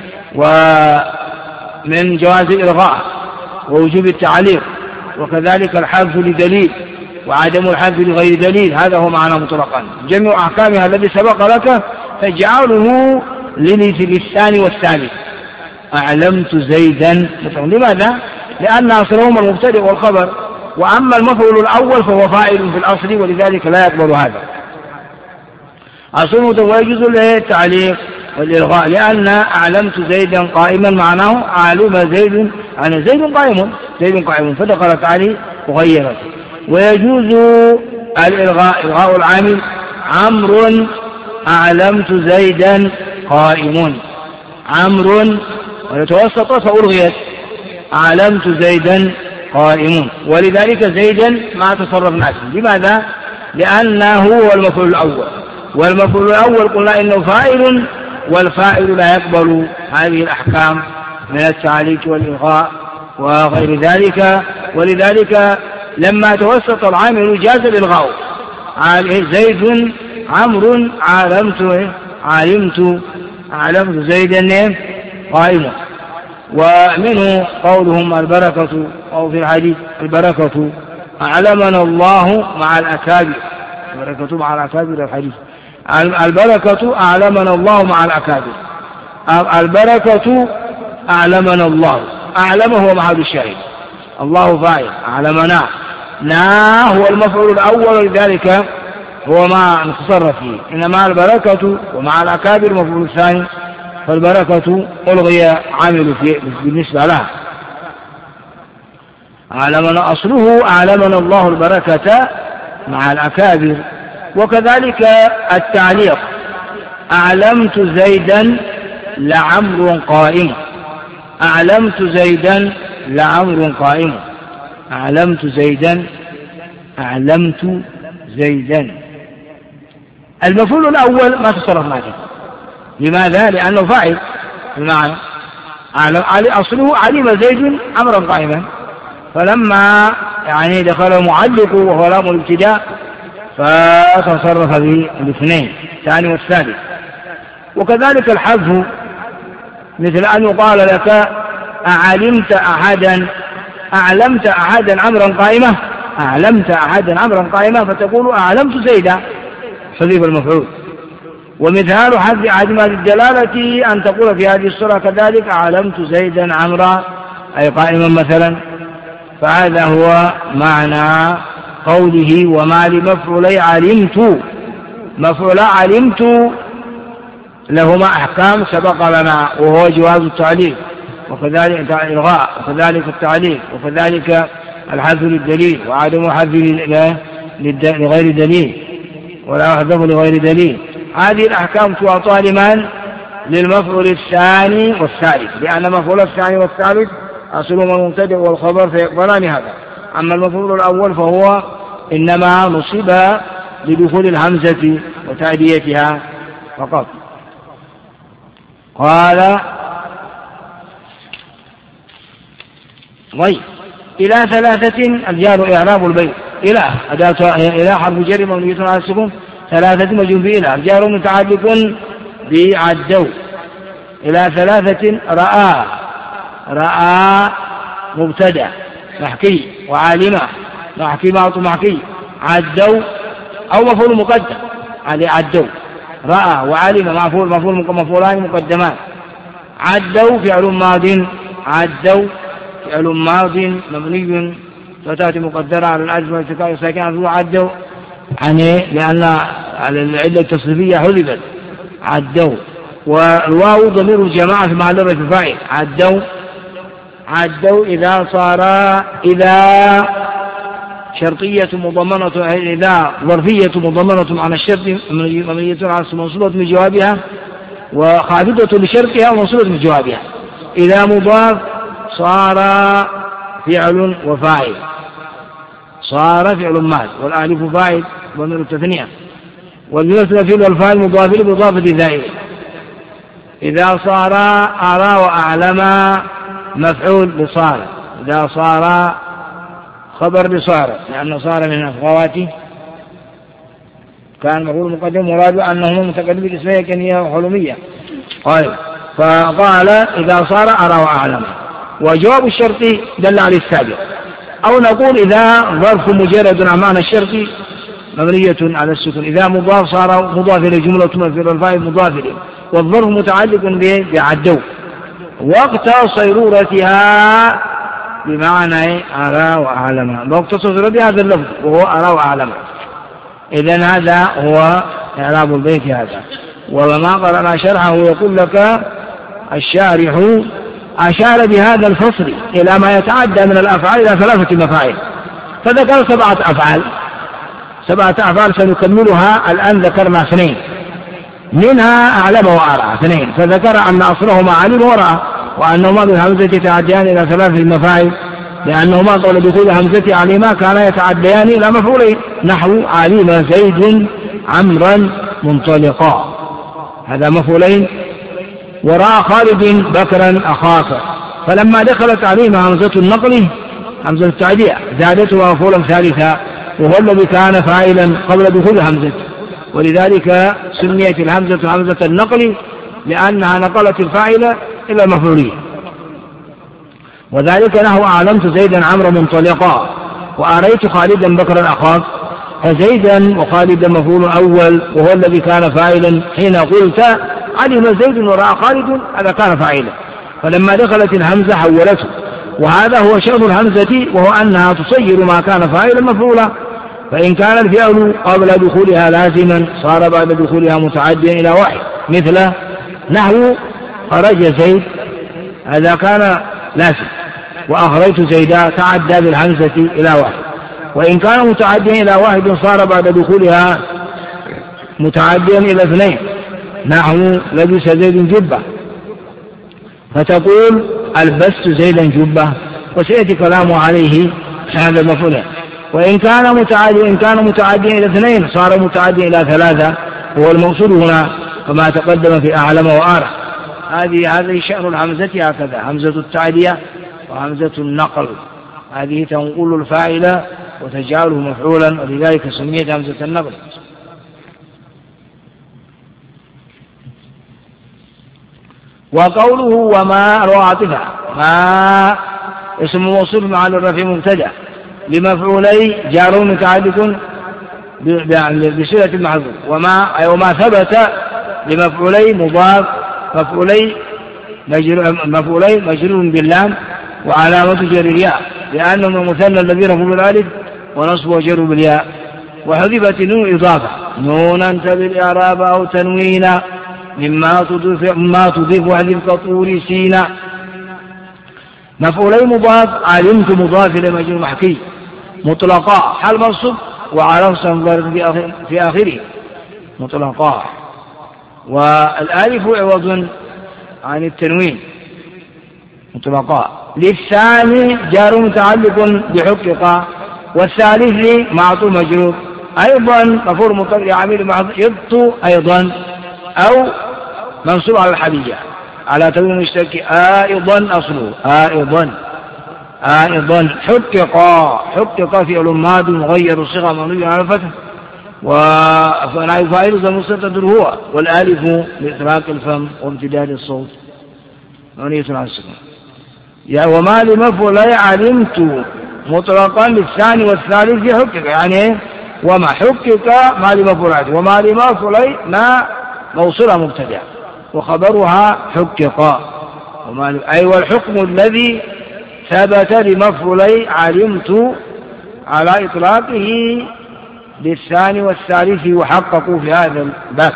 ومن جواز الإلغاء ووجوب التعليق، وكذلك الحذف لدليل وعدم الحذف لغير دليل، هذا هو معنى مطلقا. جميع أحكامها الذي سبق لك تجعله للثاني والثالث: أعلمت زيدا مثلا. لماذا؟ لأن أصلهما المبتدئ والخبر، وأما المفعول الأول فهو فاعل في الأصل، ولذلك لا يقبل هذا أصله. ويجوز له التعليق والإلغاء، لأن أعلمت زيدا قائما معناه علم زيد أنا زيد قائم، زيد قائم، فدخلت عليه وغيرت. ويجوز الإلغاء، إلغاء العامل: عمرو أعلمت زيدا قائم، عمرو، ويتوسط فألغيت أعلمت زيدا قائم. ولذلك زيدا ما تصرف نفسه. لماذا؟ لأنه هو المفعول الأول، والمفعول الأول قلنا إنه فاعل، والفاعل لا يقبل هذه الأحكام من التعليق والإلغاء وغير ذلك. ولذلك لما توسط العامل جاز الإلغاء: زيد عمرو علمت علمت علمت زيدا قائما. ومنه قولهم البركة، أو في الحديث البركة أعلمنا الله مع الأكابر، البركة مع الأكابر الحديث، البركة أعلمنا الله مع الأكابر، البركة أعلمنا الله، أعلمه هو محل الشاهد، الله فاعل، أعلمنا، نا هو المفعول الأول، لذلك هو ما نتصرف فيه. إنما البركة ومع الأكابر مفعول الثاني، فالبركة ألغي عامل بالنسبة لها. أعلمنا أصله أعلمنا الله البركة مع الأكابر. وكذلك التعليق: أعلمت زيدا لعمر قائم، أعلمت زيدا لعمر قائم، أعلمت زيدا أعلمت زيدا. المفعول الأول ما تصرف معه. لماذا؟ لأنه فاعل بمعنى أصله علم زيد عمرا قائما، فلما يعني دخل معلق وهو لام الابتداء فتصرف بالاثنين الثاني والثالث. وكذلك الحذف، مثل أن يقال لك: أعلمت أحدا أعلمت أحدا عمرا قائمة، أعلمت أحدا عمرا قائمة، فتقول أعلمت زيدا، حذف المفعول. ومثال حذف عدم الدلالة أن تقول في هذه الصورة كذلك: أعلمت زيدا عمرا، أي قائما مثلا. فهذا هو معنى قوله: وما لمفعولي علمت. مفعول علمت لهما أحكام سبق لنا، وهو جواز التعليق، وكذلك الإلغاء، وكذلك التعليق، وكذلك الحذف للدليل، وعدم الحذف لغير دليل، ولا يحذف لغير دليل. هذه الأحكام تعطى لمن؟ للمفعول الثاني والثالث، لأن مفعول الثاني والثالث أصلهما المبتدئ والخبر فيقبلان هذا. أما المفعول الأول فهو إنما نصب لدخول الهمزة وتأديتها فقط. قال: طيب، إلى ثلاثة الجار إعراب البيت. إلى أداة إلى حرف جر مبني على السكون، ثلاثة مجرور بإلى، الجار متعلق بعدوا. إلى ثلاثة رأى، رأى مبتدأ محكي، وعالمة محكي معط محكي، عدوا أو مفعول مقدم على عدوا، رأى وعالمة مفعول مفعول مفعولان مقدمان. عدوا فعل ماض، عدوا فعل ماض مبني فتاة مقدرة على الأجمل التكاء ساكن، عدوا يعني لأن على العلة التصريفية حذفت عدوا، والواو ضمير الجماعة في محل رفع فاعل عدوا عدوا إذا صار إذا شرطية مضمنة إذا ظرفية مضمنة على الشرط مبنية على منصوبة من جوابها وخافضة لشرطها ومنصوبة من جوابها. إذا مضاف صار فعل وفاعل صار فعل ماض والألف فاعل ضمير التثنية والمثل فيه والفاعل مضاف بإضافة ذائل. إذا صار أرى وأعلم مفعول لصار، إذا صار خبر لصار لأنه صار من أخواته كان مفعول مقدم مراد أنه متقدم بالاسمية كنية وحلمية. طيب فقال إذا صار أرى وأعلم، وجواب الشرط دل على السابق. أو نقول إذا ظرف مجرد عن معنى الشرط مبنية على السكون، إذا مضاف صار مضاف إلى جملة مثل الفاعل مضاف إليه والظرف متعلق بعدوا وقت صيرورتها بمعنى أرى وأعلم. وقت صيرورتها هذا اللفظ وهو أرى وأعلم. إذن هذا هو إعراب البيت هذا. وما قرأنا شرحه يقول لك الشارح أشار بهذا الفصل إلى ما يتعدى من الأفعال إلى ثلاثة مفاعل، فذكر سبعة أفعال سبعة أفعال سنكملها الآن. ذكرنا اثنين منها أعلم وأرى اثنين، فذكر أن أصلهما علم ورأى وأنهما بالهمزة يتعديان إلى ثلاثة مفاعل لأنهما قبل دخول همزة عليما كانا يتعديان إلى مفعولين نحو علم زيد عمرا منطلقا هذا مفعولين، ورأى خالد بكرا أخاك. فلما دخلت عليما همزة النقل همزة التعدية زادته مفعولا ثالثا وهو الذي كان فاعلا قبل دخول همزة، ولذلك سميت الهمزة همزة النقل لأنها نقلت الفاعل إلى المفعولية. وذلك نحو أعلمت زيدا عمرا منطلقا وأريت خالدا بكرا أخاك، فزيدا وخالدا مفعول أول وهو الذي كان فاعلا حين قلت علم زيد ورأى خالد هذا كان فاعلا، فلما دخلت الهمزة حولته. وهذا هو شرط الهمزة وهو أنها تصير ما كان فاعلا مفعولا، فإن كان الفعل قبل دخولها لازما صار بعد دخولها متعديا إلى واحد مثل نحو خرج زيد هذا كان لازم وأخرجت زيدا تعدى بالهمزة إلى واحد. وإن كان متعديا إلى واحد صار بعد دخولها متعديا إلى اثنين نحو لبس زيد جبة فتقول ألبست زيدا جبة وسيأتي كلامه عليه هذا المفعول. وإن كان متعديا إن كان متعديا إلى اثنين صار متعديا إلى ثلاثة وهو المقصود هنا كما تقدم في أعلم وأرى. هذه هذه شأن الهمزة هكذا همزة التعدية وهمزة النقل هذه تنقل الفاعل وتجعله مفعولا ولذلك سميت همزة النقل. وقوله وما رواعتها ما اسم موصول مع الرفع مبتدأ لمفعولي جار متعلق بصلة المحذوف وما أي وما ثبت لمفعولي مضاف مفعولي مفعولي مجرور باللام وعلامة جر الياء لأنهم المثنى الذي رفعوا بالالف ونصب وجر بالياء. وحذفت نون إضافة نونا تبي الإعراب أو تنوينا مما تضيف مما تضيف وحذف كطور سينا. مفعولي مضاف علمت مضاف إلى مجرور محكي مطلقا حال منصوب وعلى صنظر في آخره مطلقا. والآلف عوض عن التنوين مطلقا. للثاني جار متعلق بحقق والثالث معطوف مجرور أيضا مفعول مطلق عامل محذوف يبطو أيضا أو منصوب على الحدية على تنوين مشترك أيضا أصله أيضا أيضا حقق حقق فعل ماضي مغير الصيغة مبني على الفتح وفاعل فاعل مستتر هو والالف لإطلاق الفم وامتداد الصوت مبني على السكون. يا وما لمفعولي علمت مطلقا للثاني والثالث حقق يعني وما حقق ما لمفعولات وما لمفعولي ما موصولة مبتدأ وخبرها حقق وما أي والحكم الذي ثبت لمفعولي علمت على إطلاقه بالثاني والثالث يحقق في هذا الباب،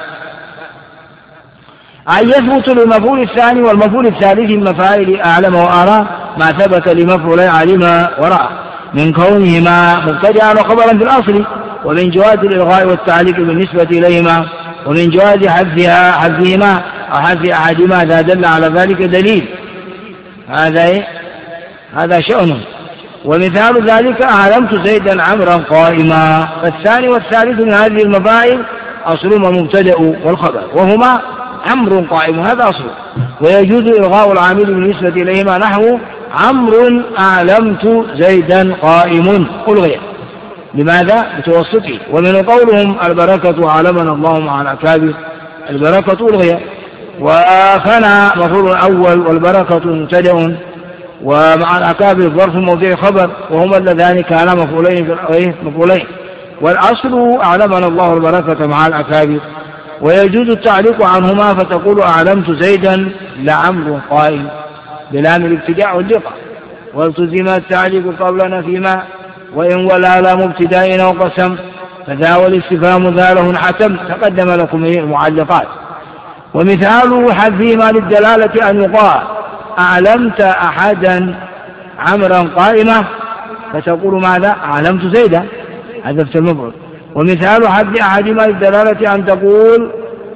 أن يثبت للمفعول الثاني والمفعول الثالث من مفاعل أعلم وأرى ما ثبت لمفعولي علم ورأى من كونهما مبتدئا وخبرا في الأصل، ومن جواز الإلغاء والتعليق بالنسبة إليهما، ومن جواز حذفها حذفهما أو حذف أحدهما إذا دل على ذلك دليل. هذا إيه؟ هذا شأنه. ومثال ذلك أعلمت زيدا عمرا قائما. فالثاني والثالث من هذه المفاعل أصلهما المبتدأ والخبر، وهما عمرو قائم، هذا أصل. ويجوز إلغاء العامل بالنسبة إليهما نحو عمرو أعلمت زيدا قائم ألغي. لماذا؟ بتوسطه. ومن قولهم البركة علمنا الله مع الأكابر، البركة ألغي. وفنى مفعول الأول والبركة مبتدأ، ومع الأكابر ظرف موضع خبر، وهما اللذان كانا مفعولين مفعولين. والأصل أعلمنا الله البركة مع الأكابر. ويجوز التعليق عنهما فتقول أعلمت زيدا لعمرو قائم بلام الابتداء واللقاء، والتزم التعليق قبلنا فيما وإن ولا لا مبتداء أو قسم، فذا والاستفهام ذا له حتم تقدم لكم المعلقات. ومثال حذفهما للدلالة أن يقال أعلمت أحدا عمرا قائمة، فتقول ماذا؟ أعلمت زيدا، حذفت المفعول. ومثال حذف أحدهما للدلالة أن تقول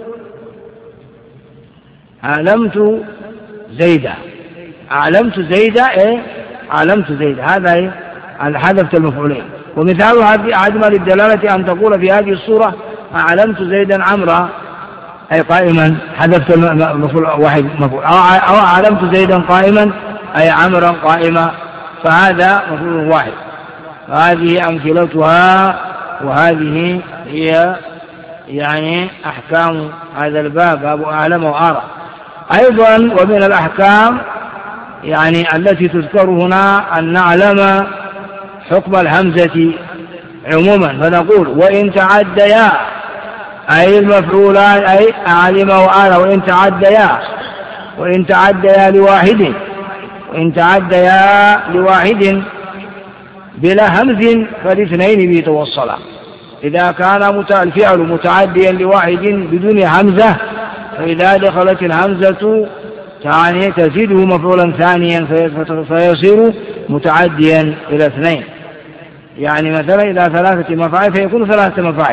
أعلمت زيدا، أعلمت زيدا إيه؟ أعلمت زيدا، هذا إيه؟ حذفت المفعولين. ومثال حذف أحدهما للدلالة أن تقول في هذه الصورة أعلمت زيدا عمرا أي قائما، حذفت المفعول واحد مفعول. أو أعلمت زيدا قائما أي عمرا قائما، فهذا مفعول واحد. فهذه أمثلتها، وهذه هي يعني أحكام هذا الباب، باب أعلم وأرى. أيضا ومن الأحكام يعني التي تذكر هنا أن نعلم حكم الهمزة عموما، فنقول وإن تعديا أي المفعولان أي أعلم وأرى، وإن تعديا وإن تعديا لواحد وإن تعديا لواحد بلا همز فالاثنين بيتوصلا. إذا كان الفعل متعديا لواحد بدون همزة، فإذا دخلت الهمزة يعني تزيده مفعولا ثانيا فيصير متعديا إلى اثنين. يعني مثلا إلى ثلاثة مفاعل فيكون ثلاثة مفاعل.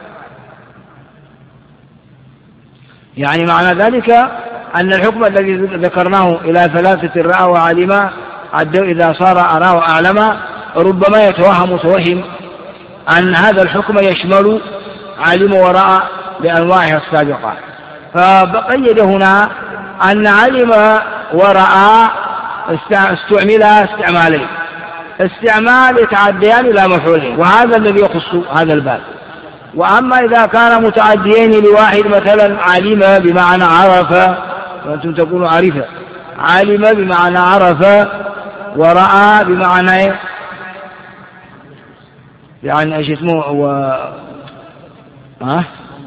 يعني معنى ذلك أن الحكم الذي ذكرناه إلى ثلاثة رأى وعلم إذا صار أرى وأعلم ربما يتوهم متوهم أن هذا الحكم يشمل علم ورأى بأنواعها السابقة، فبقيد هنا أن علم ورأى استعمل استعمالين، استعمال يتعديان إلى مفعولين، وهذا الذي يخص هذا الباب. وأما إذا كان متعديين لواحد مثلا علم بمعنى عرف، وأنتم تقولوا عرفة، علم بمعنى عرف، ورأى بمعنى يعني ايش اسمه و ها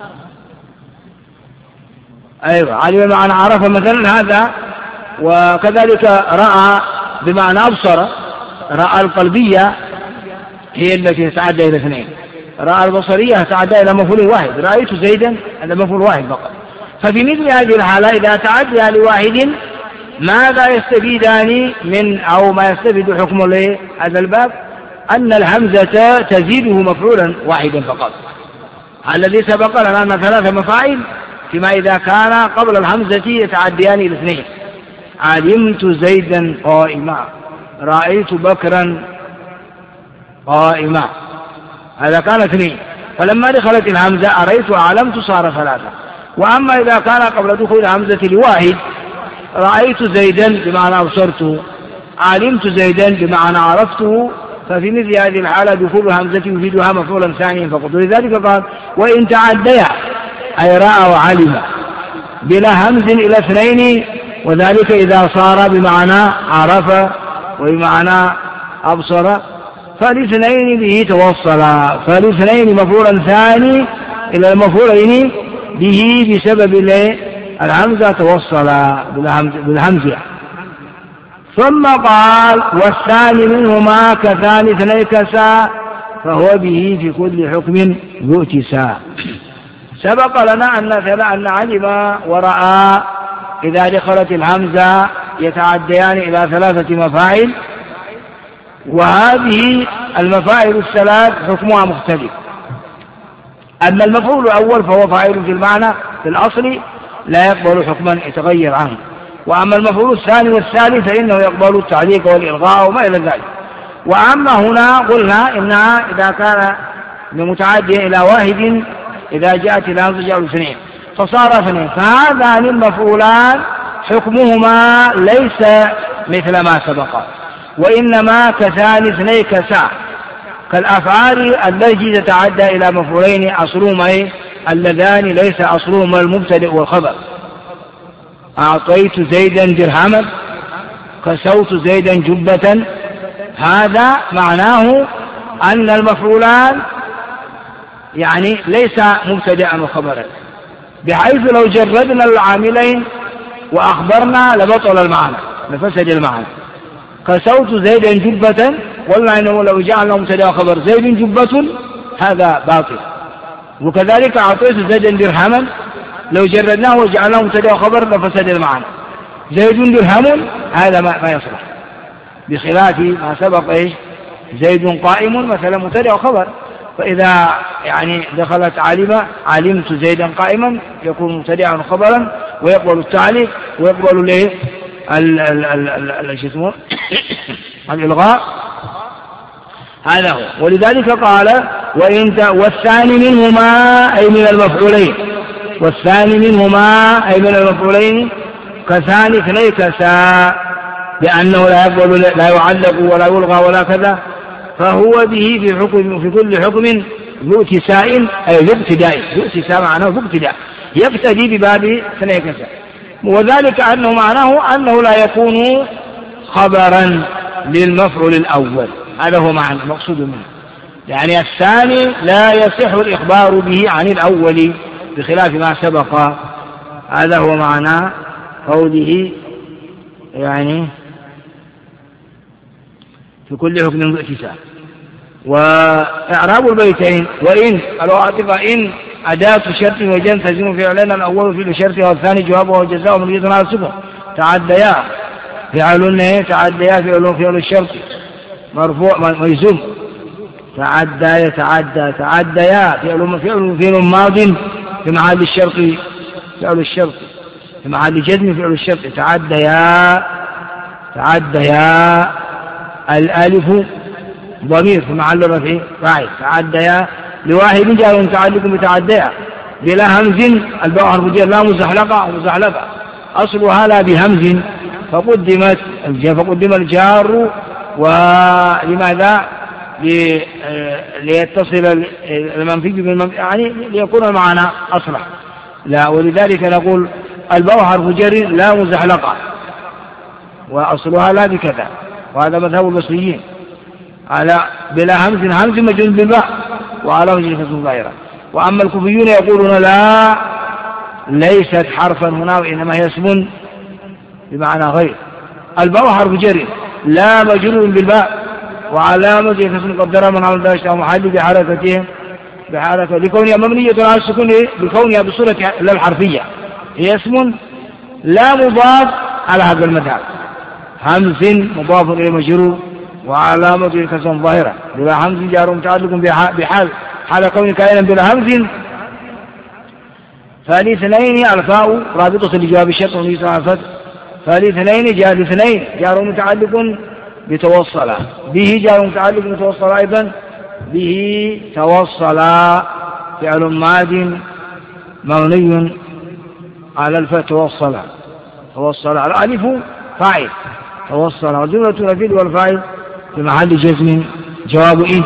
ايوه علم بمعنى عرف مثلا هذا. وكذلك رأى بمعنى أبصر، رأى القلبية هي التي تتعدى إلى اثنين، رأى البصرية تتعدى إلى مفعول واحد، رأيت زيدا هذا مفعول واحد فقط. ففي مثل هذه الحالة إذا تعدى لواحد ماذا يستفيدان من أو ما يستفيد حكم هذا الباب؟ أن الهمزة تزيده مفعولا واحدا فقط، الذي سبق لنا أن ثلاث مفاعل فيما إذا كان قبل الهمزة يتعديان إلى اثنين. علمت زيدا قائما، رأيت بكرا قائما، هذا كان اثنين. فلما دخلت الهمزة أريت وأعلمت صار ثلاثة. وأما إذا كان قبل دخول الهمزة لواحد رأيت زيدا بمعنى أبصرته، علمت زيدا بمعنى عرفته، ففي مثل هذه الحالة دخول الهمزة يفيدها مفعولا ثانيا فقط. ولذلك قال وإن تعديا أي رأى وعلم بلا همز إلى اثنين، وذلك إذا صار بمعنى عرف وبمعنى أبصر، فالاثنين به توصلا، فالاثنين مفعولا ثاني إلى المفعولين به بسبب الهمزة توصلا بالهمزة. ثم قال والثاني منهما كثاني اثني كسا فهو به في كل حكم ذو اتساع. سبق لنا أن علم ورأى إذا دخلت الهمزة يتعديان إلى ثلاثة مفاعل، وهذه المفاعل الثلاث حكمها مختلف. أما المفعول الأول فهو فاعل في المعنى في الأصل لا يقبل حكما يتغير عنه، وأما المفعول الثاني والثالث فإنه يقبل التعليق والإلغاء وما إلى ذلك. وأما هنا قلنا إنها إذا كان متعديا إلى واحد إذا جاءت الهمزة جاءوا اثنين فصار اثنين، فهذان المفعولان حكمهما ليس مثل ما سبق، وإنما كثاني اثنين كسا، كالأفعال التي تتعدى إلى مفعولين أصلهما اللذان ليس أصلهما المبتدئ والخبر. أعطيت زيدا درهما، كسوت زيدا جبة، هذا معناه أن المفعولان يعني ليس مبتدئا وخبرا، بحيث لو جردنا العاملين وأخبرنا لبطل المعنى لفسد المعنى. كسوت زيدا جبة قلنا إنه لو جعلنا مبتدأ وخبر زيد جبة هذا باطل، وكذلك أعطيت زيدا درهما لو جردناه وجعلناه مبتدأ وخبر لفسد المعنى. زيد درهم هذا ما, ما يصلح، بخلاف ما سبق إيش زيد قائم مثلا مبتدأ وخبر، فإذا يعني دخلت علم علمت زيدا قائما يكون مبتدأ وخبرا ويقبل التعليق ويقبل له الإلغاء. هذا هو. ولذلك قال وإن والثاني منهما أي من المفعولين، والثاني منهما أي من المفعولين كثاني اثنين كسا، لأنه لا يقبل لا يعلق ولا يلغى ولا كذا، فهو به في حكم في كل حكم ذو اتساء أي ذو ابتداء، ذو اتساء معناه ذو ابتداء يقتدي بباب اثنين كسا، وذلك أنه معناه أنه لا يكون خبرا للمفعول الأول. هذا هو معنى المقصود منه، يعني الثاني لا يصح الإخبار به عن الأول بخلاف ما سبق. هذا هو معنى قوله يعني في كل حكم ذو اتساع. وإعراب البيتين وإن العاطفة إن أداة شرط وجن تزم فعلنا الأول في الشرط والثاني جوابه وجزاء من يدنا على السكون تعديا فعلون تعديا فعلون فعل الشرط مرفوع ميزوم تعدى يتعدى تعديا فعل فعل فعل ماض في محل الشرط فعل الشرط في محل جزم فعل الشرط تعديا تعديا الألف ضمير في محل رفع فاعل تعديا لواحد جار متعلق بتعديا بلا همز الباء حرف جر لا مزحلقة ومزحلقة أصلها لا بهمز فقدمت فقدم الجار ولماذا ليتصل المنفي بالمنفي يعني ليكون المعنى أصلح لا. ولذلك نقول الباء حرف جر لا مزحلقة وأصلها لا بكذا، وهذا مذهب البصريين على بلا همز همز مجرور بالباء وعلى وجه الكسر ظاهرا. وأما الكوفيون يقولون لا ليست حرفا هنا وإنما هي اسم بمعنى غير. الباء حرف جر لا مجرور بالباء وعلامة الكسر قدرها من عمل ذلك محل بحركته بحركة لكونها مبنية على السكون بكونها بصورة لا الحرفية هي اسم لا مضاف على هذا المذهب. همز مضاف إلى مجرور وعلامة الكسر ظاهرة بلا همز جار متعلق بحال حال كون كائنا بلا همز. فالاثنين الفاء رابطة لجواب الشرط وليس على الفتح. فالاثنين جاء الاثنين جار متعلق بتوصل به جار متعلق بتوصل أيضا به توصل فعل ماد مبني على الفتح توصل توصل الألف فاعل توصل وجملة الفعل والفاعل في محل جزم جواب إن.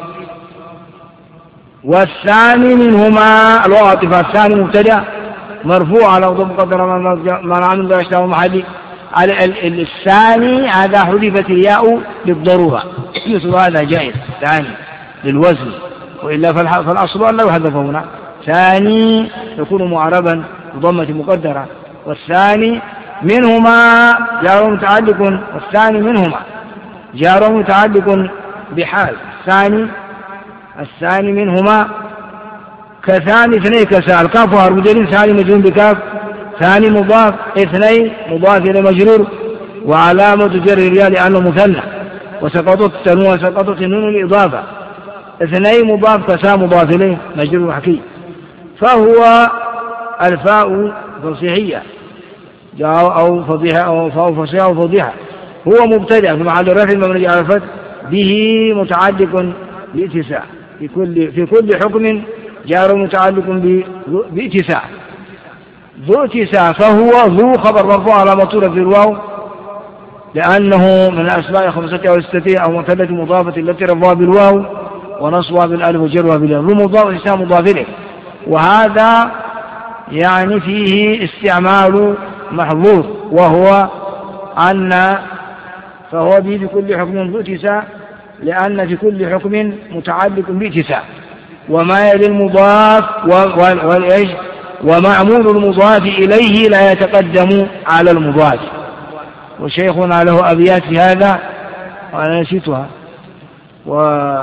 والثاني منهما العاطفة الثاني مبتدأ مرفوع على ضم قدر من عمل ذا يشتغل محلي على الثاني هذا حذفت الياء للضرورة مثل هذا جائز ثاني للوزن وإلا فالأصل أن لا يحذف هنا ثاني يكون معربا بضمة مقدرة. والثاني منهما جار متعلق والثاني منهما جار متعلق بحال ثاني الثاني منهما كثاني اثنين كسا، الكاف وحرف جر ثاني مجرور بكاف، ثاني مضاف، اثنين مضاف إلى مجرور، وعلامة جر الياء لأنه مثنى، وسقطت التنوين وسقطت النون الإضافة. اثنين مضاف كسا مضاف إليه مجرور حكي، فهو الفاء فصيحية أو فضيحة أو فاء فصيحة أو فضيحة، هو مبتدأ في محل رفع مبني على الفتح، به متعلق باتساع، في كل في كل حكم جار متعلق باتساع، ذو اتساع، فهو ذو خبر مرفوع على مطولة في الواو لأنه من الأسماء خمسة أو ستة أو مثلث مضافة التي رفعها بالواو ونصبها بالألف وجرها بالياء، ذو مضاف اتساع مضاف إليه، وهذا يعني فيه استعمال محظوظ، وهو أن فهو به في كل حكم ذو اتساع لأن في كل حكم متعلق باتساع، وما يلي المضاف والإيش ومعمول المضاف إليه لا يتقدم على المضاف. وشيخنا له أبيات في هذا وأنا نسيتها، و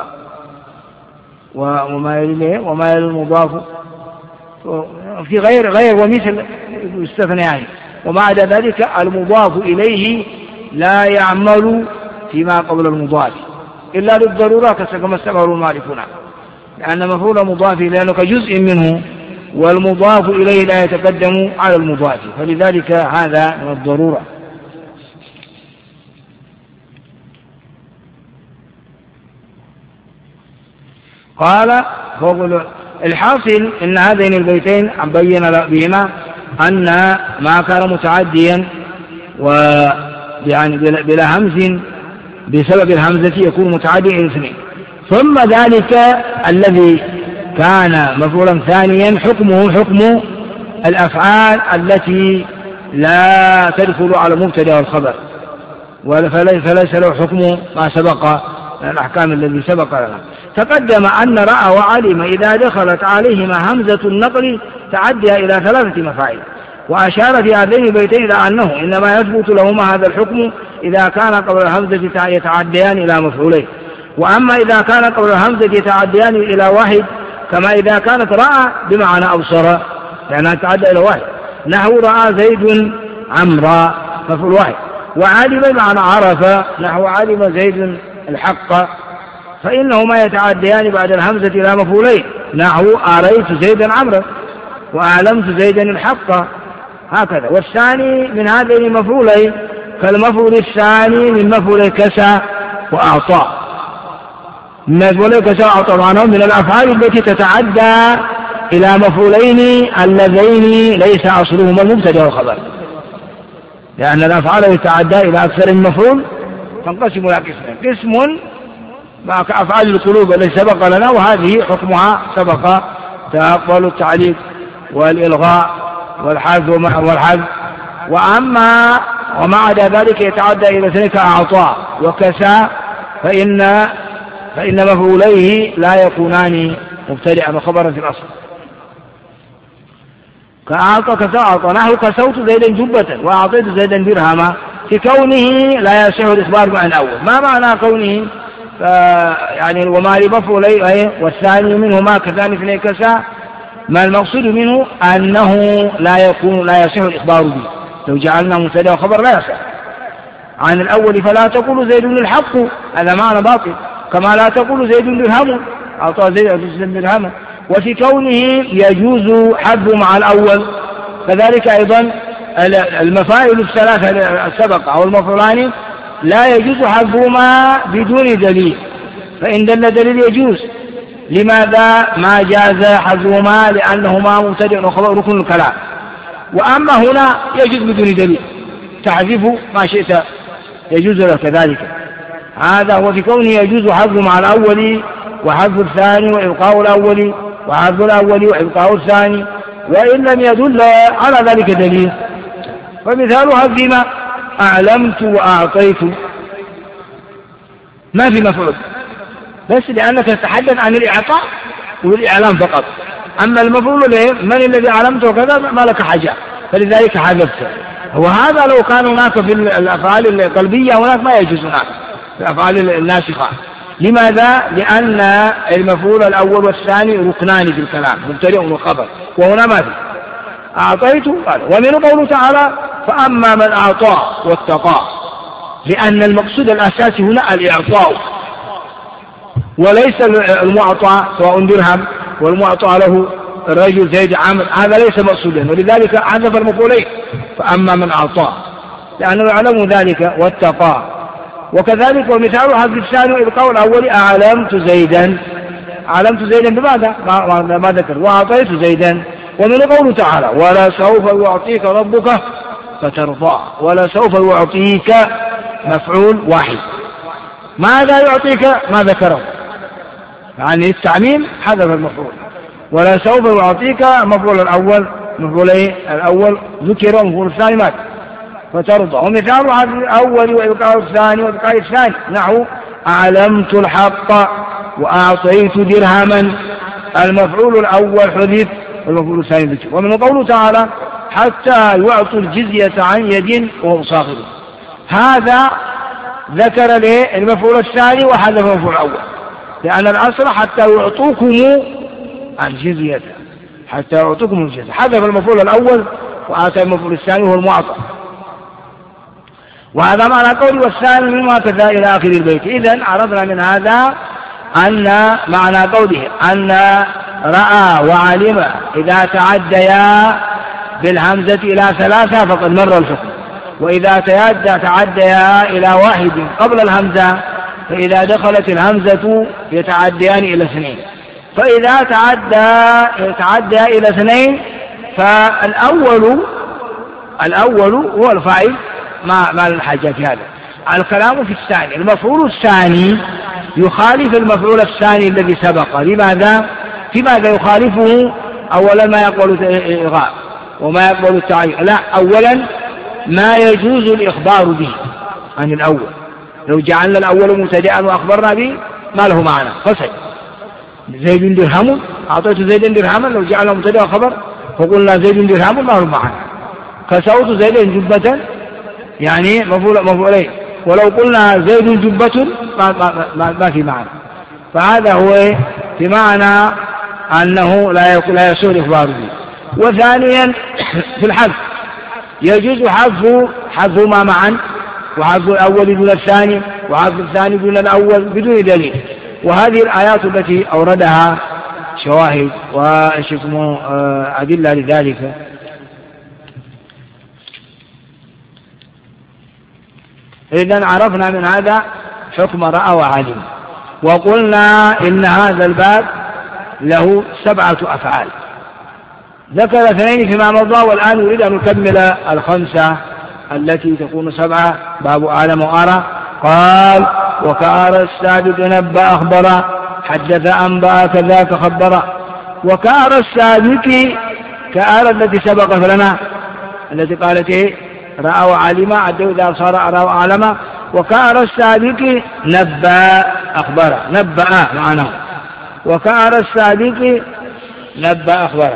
وما يلي وما يلي المضاف في غير غير ومثل يستثنى يعني، وما عدا ذلك المضاف إليه لا يعمل فيما قبل المضاف إلا للضرورة كما استمر المعرفون، لأن مفعول مضاف لأنه كجزء منه، والمضاف إليه لا يتقدم على المضاف، فلذلك هذا من الضرورة. قال الحاصل إن هذين البيتين بين بهما أن ما كان متعديا ويعني بلا همز بسبب الهمزة يكون متعديا إلى اثنين، ثم ذلك الذي كان مفعولا ثانيا حكمه حكم الأفعال التي لا تدخل على المبتدأ والخبر، فليس له حكم ما سبق من الأحكام الذي سبق لنا. تقدم أن رأى وعلم إذا دخلت عليهما همزة النقل تعدي إلى ثلاثة مفاعيل، وأشار في هذين البيتين إلى أنه إنما يثبت لهما هذا الحكم إذا كان قبل الهمزة يتعديان إلى مفعولين، وأما إذا كان قبل الهمزة يتعديان إلى واحد كما إذا كانت رأى بمعنى أبصر لأنها تتعدى إلى واحد، نحو رأى زيد عمرا مفعول واحد، وعلم بمعنى عرف نحو علم زيد الحق، فإنهما يتعديان بعد الهمزة إلى مفعولين، نحو أريت زيدا عمرا وأعلمت زيدا الحق، هكذا. والثاني من هذين المفعولين كالمفعول الثاني من مفعول كسى وأعطى، من مفعول كسى وأعطى معناه من الأفعال التي تتعدى إلى مفعولين اللذين ليس أصلهما المبتدأ والخبر، لأن الأفعال التي تتعدى إلى أكثر من مفعول تنقسم إلى قسمين، قسم مع أفعال القلوب التي سبق لنا وهذه حكمها سبق تأقل التعليق والإلغاء والحذف والحذف، وأما وما عدا ذلك يتعدى إلى ذلك أعطاء وكسى فإن فإن مفعوليه لا يكونان مبتدئا وخبرا في الأصل، كأعطى كسى أعطى، نحو كسوت زيدا جبة وأعطيت زيدا درهما، في كونه لا يصح الإخبار عن الأول. ما معنى كونه؟ يعني وما لمفعوليه والثاني منهما كثاني اثنين كسى، ما المقصود منه أنه لا يكون لا يصح الإخبار به، لو جعلنا مبتدأ وخبر لا يصح عن الأول، فلا تقول زيد الحق هذا معنى باطل، كما لا تقول زيد درهم أعطى زيد درهما. وفي كونه يجوز حذف مع الأول كذلك أيضا المفاعل الثلاثة السبقة أو المفعولان لا يجوز حذفهما بدون دليل، فإن دل دليل يجوز. لماذا ما جاز حذفهما؟ لأنهما مبتدأ وخبر ركن الكلام، وأما هنا يجوز بدون دليل، تحذف ما شئت يجوز له كذلك. هذا هو في كونه يجوز حذف مع الأول وحذف الثاني وإبقاء الأول وحذف الأول وإبقاء الثاني، وإن لم يدل على ذلك دليل. فمثالها فيما أعلمت وأعطيت ما في مفعول، بس لأنك تتحدث عن الإعطاء والإعلام فقط، أما المفعول له من الذي علمته وكذا ما لك حاجة، فلذلك حذفته. وهذا لو كان هناك في الأفعال القلبية هناك ما يجوز هناك في الأفعال الناسخة، لماذا؟ لأن المفعول الأول والثاني ركنان في الكلام، مبتدأ وخبر، وهنا ما في. أعطيت قال. ومن قوله تعالى فأما من أعطى واتقى، لأن المقصود الأساسي هنا الإعطاء وليس المعطى، سواء درهم والمعطى له الرجل زيد عامر، هذا ليس مقصودا، ولذلك حذف المفعولين فأما من أعطى، لأنه يعلم ذلك واتقى. وكذلك ومثال هذا الثاني القول الأول أعلمت زيدا، علمت زيدا بماذا؟ ما, ما ذكر وأعطيت زيدا. ومن قوله تعالى ولا سوف يعطيك ربك فترضى، ولا سوف يعطيك مفعول واحد، ماذا يعطيك ما ذكره، يعني التعميم حذف المفعول. ولا سوف يعطيك مفعول الأول، مفعولين الأول ذكر ومفعول الثاني مات فترضى. ومثال هذا الأول وإبقاء الثاني وإبقاء الثاني نحو أعلمت الحق وأعطيت درهما، المفعول الأول حذف والمفعول الثاني ذكر. ومن قوله تعالى حتى يعطوا الجزية عن يد وهم صاغرون، هذا ذكر له المفعول الثاني وحذف المفعول الأول، لأن الأصل حتى يعطوكم الجزية، حتى يعطوكم الجزية، حذف المفعول الأول وآتى المفعول الثاني وهو المعطى. وهذا معنى قول والثاني مما كذا إلى آخر البيت. إذن عرفنا من هذا أن معنى قوله أن رأى وعلم إذا تعديا بالهمزة إلى ثلاثة فقد مر الحكم، وإذا تيادى تعديا إلى واحد قبل الهمزة فإذا دخلت الهمزة يتعديان إلى اثنين، فإذا تعدى يتعدى إلى اثنين فالأول الأول هو الفاعل ما ما الحاجة في هذا. الكلام في الثاني، المفعول الثاني يخالف المفعول الثاني الذي سبق. لماذا؟ في ماذا يخالفه؟ أولا ما يقبل الإلغاء وما يقبل التعيين، لا، أولا ما يجوز الإخبار به عن الأول. لو جعلنا الأول مبتدأ وأخبرنا به ما له معنى، فصل. زيد درهم، أعطيت زيد درهما، لو جعلنا مبتدأ خبر فقلنا زيد درهم ما له معنى. كسوت زيد جبة يعني مفعول مفعولين، ولو قلنا زيد جبة ما, ما, ما, ما في معنى. فهذا هو في معنى أنه لا لا يسوء الإخبار به. وثانيا في الحذف يجوز حذف حذف ما معا، وحذف الأول دون الثاني، وحذف الثاني دون الأول بدون دليل. وهذه الآيات التي أوردها شواهد وشكم أدلة لذلك. إذن عرفنا من هذا حكم رأى وعلم. وقلنا إن هذا الباب له سبعة أفعال، ذكر اثنين فيما مضى، والآن يريد أن نكمل الخمسة التي تكون سبعة. باب أعلم وأرى قال وكأرى السابق نبأ أخبر حدث أنبأ كذاك خبر. وكأرى السابق كأرى التي سبقت لنا التي قالت إيه رأى وعلم عدوا إذا صار أرى وأعلم. وكأرى السابق نبأ أخبر، نبأ معناه، وكأرى السابق نبأ أخبر.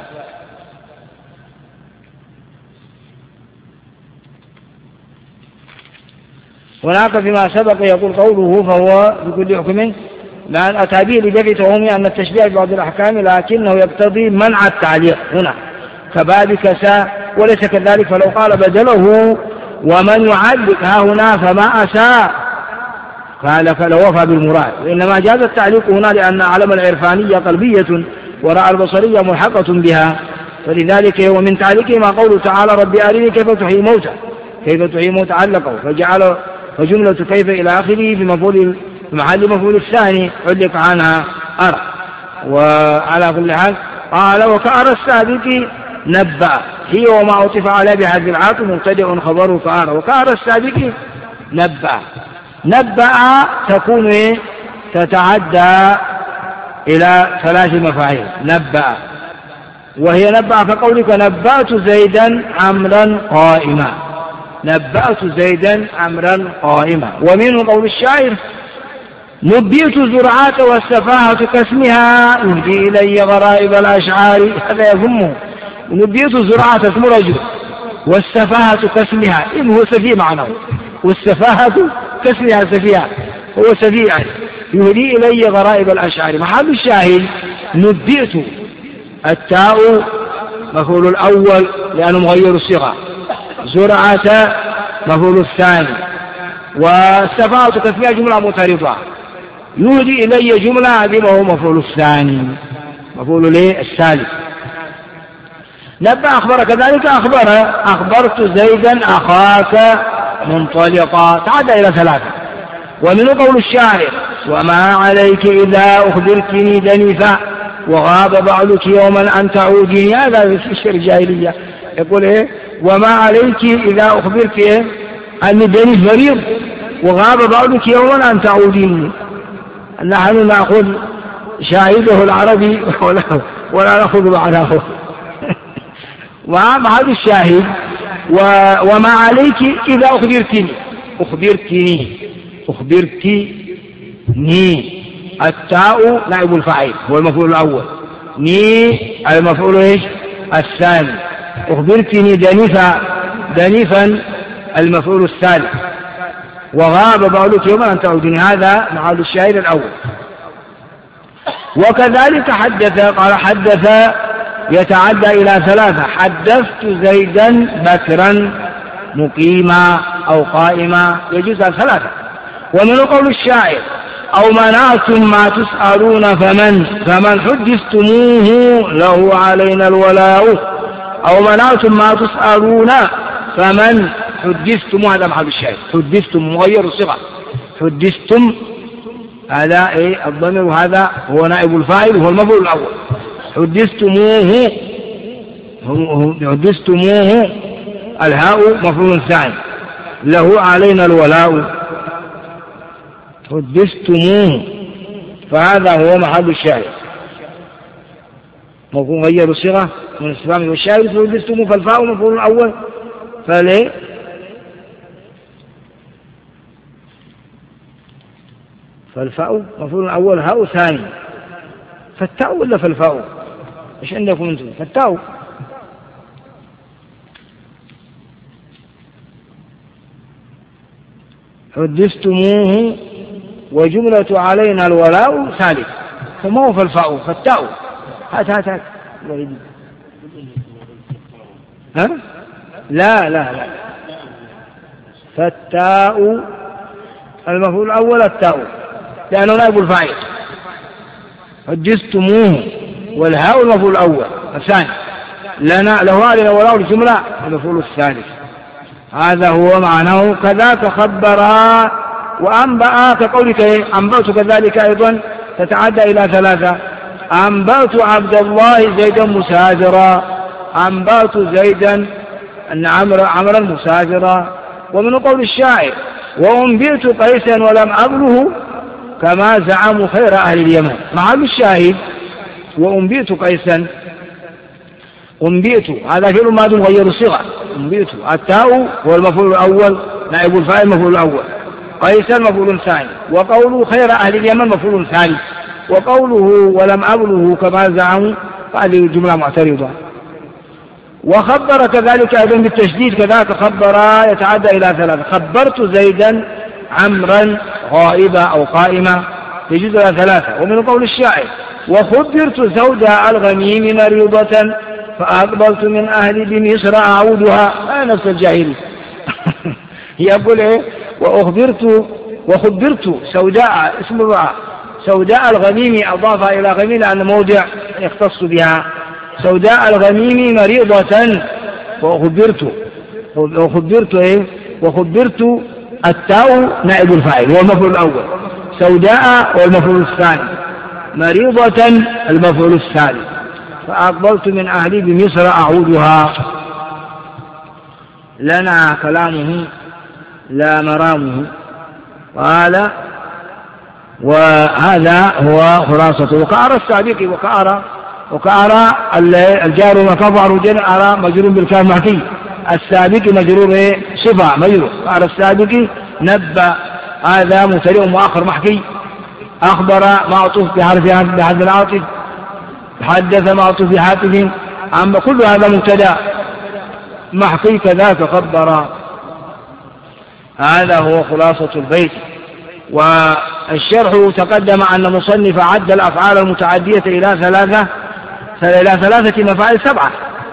هناك فيما سبق يقول قوله فهو بكل حكم، لأن أتى به لدفع توهمه أن التشبيه ببعض الأحكام، لكنه يقتضي منع التعليق هنا كباب كساء، وليس كذلك. فلو قال بدله ومن يعلق ها هنا فما أساء قال فلو وفى بالمراد. وإنما جاز التعليق هنا لأن علم العرفانية قلبية ورأى البصرية ملحقة بها، فلذلك ومن تعليقه ما قوله تعالى ربي أرني كيف تحيي موتى، كيف تحيي موتى علقه فجعل فجملة كيف إلى آخره في مفعول في محل مفعول الثاني علق عنها أرى. وعلى كل حال قال وكأرى السابق نبأ هي وما عطف على بحذف العاطف مبتدأ خبره كأرى. وكأرى السابق نبأ، نبأ تكون تتعدى إلى ثلاث مفاعيل نبأ، وهي نبأ كقولك نبأت زيدا عمرا قائما، نبأت زيدا عمرا قائما. ومنه قول الشاعر نبئت الزرعات والسفاهة كاسمها يهدي إلي غرائب الأشعار، هذا يفهمه. نبئت الزرعات اسم رجل والسفاهة كاسمها، إن هو سفيه معناه، والسفاهة كاسمها سفيها، هو سفيه يعني. يهدي إلي غرائب الأشعار. محل الشاهد نبئت، التاء مفعول الأول لأنه مغير الصيغة، زرعة مفعول الثاني، والسفاهة تسمية جملة متعرضة، يهدي إلي جملة هذه وهو مفعول الثاني مفعول ليه الثالث. نبأ أخبر كذلك أخبر، أخبرت زيدا أخاك منطلقا، تعدى إلى ثلاثة. ومن قول الشاعر وما عليك إذا أخبرتني دنفا وغاب بعضك يوما أن تعوديني، هذا في الشعر الجاهلية يقول إيه وما عليك إذا أخبرت إيه أني دنيف مريض وغاب بعضك يوما أن تعوديني. نحن نأخذ شاهده العربي ولا, ولا نأخذ معناه ومع هذا الشاهد وما عليك إذا أخبرتني، أخبرتني أخبرتني، التاء نائب الفاعل هو المفعول الأول، ني المفعول إيش الثاني، أخبرتني دنيفا دنيفا المفعول الثالث، وغاب بعضك يوما أن تعودني، هذا محل الشاهد الأول. وكذلك حدث، قال حدث يتعدى إلى ثلاثة، حدثت زيدا بكرا مقيما أو قائما، يجوز ثلاثة. ومن قول الشاعر أو منعتم ما تسألون فمن فمن حدثتموه له علينا الولاء، أو منعتم ما تسألون فمن حدثتم، هذا محل الشاهد، حدثتم مغير الصيغة، حدثتم هذا إيه الضمير، وهذا هو نائب الفاعل وهو المفعول الأول، حدثتموه حدثتموه الهاء مفعول ثاني، له علينا الولاء، حدثتموه، فهذا هو محل الشاهد، مفعول غير الصيغة من الاستفهام والشاهد، حدثتموه فالفاء مفعول الأول، فليه فالفاء مفعول الأول هاء ثاني، فالتاء ولا فالفاء؟ ايش عندكم انتم؟ فالتاء. حدثتموه وجملة علينا الولاء ثالث، فما هو فالفاء؟ فالتاء. هات هات هات ها؟ لا لا لا، فالتاء المفعول الأول التاء لأنه نائب الفاعل، حدثتموه والهاء المفعول الأول الثاني، لنا له علينا الولاء الجملة المفعول الثالث، هذا هو معناه. كذاك خبرا وأنبأ كقولك أنبأت، كذلك أيضا تتعدى إلى ثلاثة، أنبأت عبد الله زيدا مسافرا، أنبأت زيدا أن عمرا عمرا مسافرا. ومن قول الشاعر وأنبئت قيسا ولم أبله كما زعموا خير أهل اليمن، محل الشاهد وأنبئت قيسا، أنبئت هذا فعل ماضي مغير الصيغة، أنبئت التاء هو المفعول الأول نائب الفاعل المفعول الأول، قيسا مفعول ثاني، وقوله خير أهل اليمن مفعول ثاني، وقوله ولم أبله كما زعموا هذه الجملة معترضة. وخبر كذلك أيضا بالتشديد، كذلك خبر يتعدى إلى ثلاثة، خبرت زيدا عمرا غائبا أو قائما، يجوز إلى ثلاثة. ومن قول الشاعر وخبرت سوداء الغميم مريضة فأقبلت من أهل بمصر أعودها، آه نفس الجاهلي يقول إيه وأخبرت وخبرت سوداء اسم الرعاة، سوداء الغميم أضاف إلى غميم لأن موضع يختص بها، سوداء الغميم مريضة، وخبرت وخبرت إيه وخبرت التاء نائب الفاعل هو المفعول الأول، سوداء هو المفعول الثاني، مريضة المفعول الثالث، فأقبلت من أهلي بمصر أعودها. لنا كلامه لا مرامه، قال وهذا هو خلاصته. وكأرى السابق وكأرى وكأرى الجار وكفر جر مجرور بالكاف محكي، السابق مجرور صفة مجرور، كأرى السابق نبأ هذا مبتدئ مؤخر محكي، أخبر معطوف بحرف بحذف العاطف، حدث معطوف بحاتف، أما كل هذا مبتدأ محكي، كذاك خبر. هذا هو خلاصة البيت. والشرح تقدم أن مصنف عد الأفعال المتعدية إلى ثلاثة إلى ثلاثة مفاعل سبعة،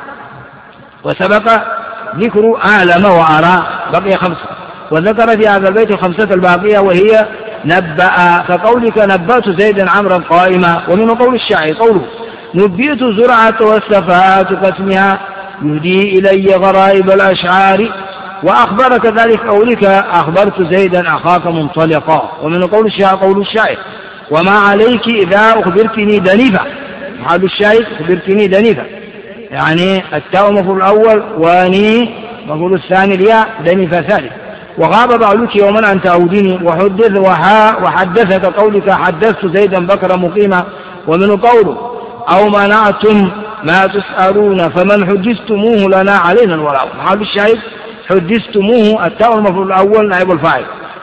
وسبق ذكر أعلم وأرى بقي خمسة، وذكر في هذا البيت الخمسة الباقية وهي نبأ، كقولك نبأت زيدا عمرا قائما. ومن قول الشاعر قوله نبئت زرعة والسفاة كاسمها يهدي إلي غرائب الأشعار، وأخبر كذلك قولك أخبرت زيدا أخاك منطلقا. ومن قول الشاعر قول الشاعر وما عليك إذا أخبرتني دنيفة، محل الشاهد أخبرتني دنيفة، يعني التاء مفعول الأول واني مفعول الثاني الياء دنيفة ثالث. وغاب بعلك يوما أن تعودني وحدث وحا وحدثك قولك حدثت زيدا بكرا مقيما. ومن قوله أو منعتم ما تسألون فمن حدثتموه لنا علينا الولاء، محل الشاهد حدثتموه التاء المفعول الأول نائب الفاعل،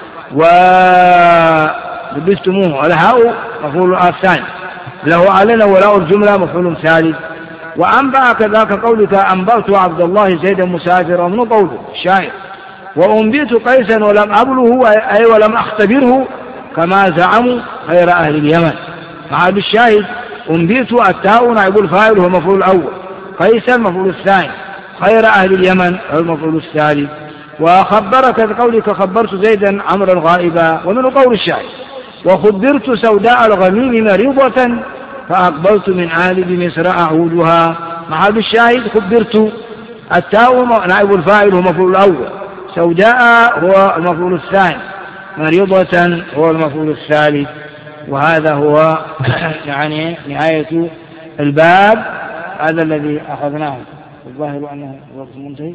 وحدثتموه الهاء مفعول الثاني له علينا ولاء الجملة مفعول ثالث. وأنبأ كذاك قولك أنبأت عبد الله زيدا مسافرا، من قوله الشاعر وأنبئت قيسا ولم أبله أي ولم أختبره كما زعموا غير أهل اليمن. محل الشاهد أنبئت التاء نائب الفاعل هو مفعول الأول، قيسا مفعول الثاني، غير أهل اليمن هو المفعول الثالث. وخبرك بقولك خبرت زيدا عمرا غائبا. ومن قول الشاعر وخبرت سوداء الغميم مريضة فأقبلت من آل بمصر أعودها. محل الشاهد خبرت التاء نائب الفاعل هو مفعول الأول، سوداء هو المفعول الثاني، مريضة هو المفعول الثالث. وهذا هو يعني نهاية الباب هذا الذي أخذناه. الظاهر أنه وقت منتهي.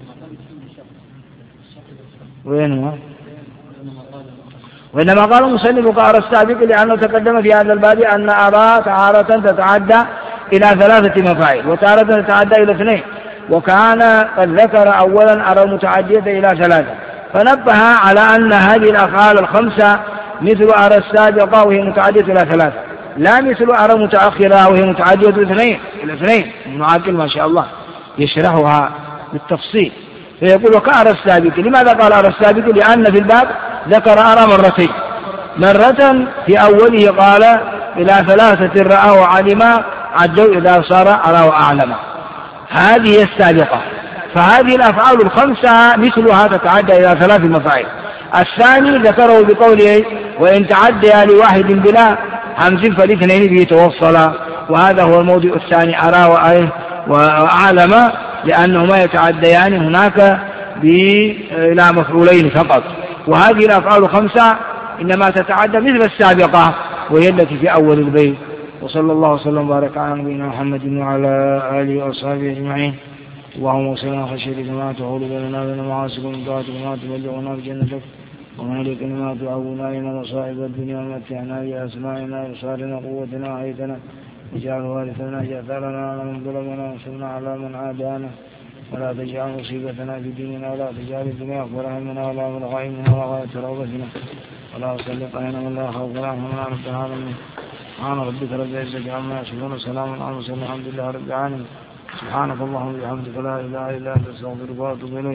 وين هو؟ وإنما قال المصنف كأرى السابق لأنه تقدم في هذا الباب أن أرى تارة تتعدى إلى ثلاثة مفاعل وتارة تتعدى إلى اثنين، وكان قد ذكر أولا أرى متعدية إلى ثلاثة، فنبه على أن هذه الأفعال الخمسة مثل أرى السابقة وهي متعدية إلى ثلاثة، لا مثل أرى متأخرة وهي متعدية إلى اثنين إلى اثنين. ابن عاقل ما شاء الله يشرحها بالتفصيل، فيقول وكأرى السابق. لماذا قال أرى السابق؟ لأن في الباب ذكر أرى مرتين، مرة في أوله قال إلى ثلاثة رأى وعلم عدوا إذا صار أرى وأعلم، هذه السابقة. فهذه الأفعال الخمسة مثلها تتعدى إلى ثلاث مفاعل. الثاني ذكره بقوله وإن تعدى لواحد بلا همز فالاثنين به توصلا، وهذا هو الموضع الثاني أرى وأعلم، لأنهما يتعديان هناك إلى مفعولين فقط. وهذه الأفعال الخمسة إنما تتعدى مثل السابقة وهي التي في أول البيت. وصلى الله وسلم وبارك على نبينا محمد وعلى آله وأصحابه أجمعين. اللهم وصلنا خشيتك ما تحول بيننا وبين معاصيك ومن طاعتك ما تبلغنا بجنتك ومن إليك ما تعاوننا إلى مصائب الدنيا ومتعنا بأسماعنا وأبصارنا قوتنا وحيتنا واجعل وارثنا جاثرنا على من ظلمنا وانصرنا على من عادانا ولا تجعل مصيبتنا في ديننا ولا تجعل الدنيا أكبر همنا ولا مبلغ علمنا ولا غاية رغبتنا ولا تسلط علينا من لا خوف رحمنا رب العالمين. سبحان ربك رب العزة عما يصفون وسلام على المرسلين الحمد لله رب العالمين. سبحانك اللهم وبحمدك لا إله إلا أنت أستغفرك وأتوب إليك.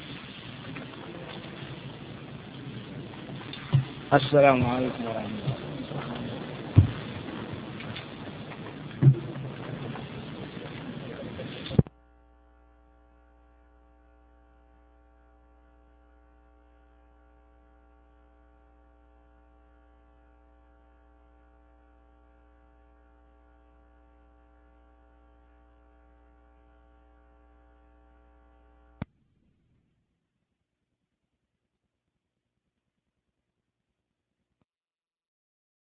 السلام عليكم ورحمة الله.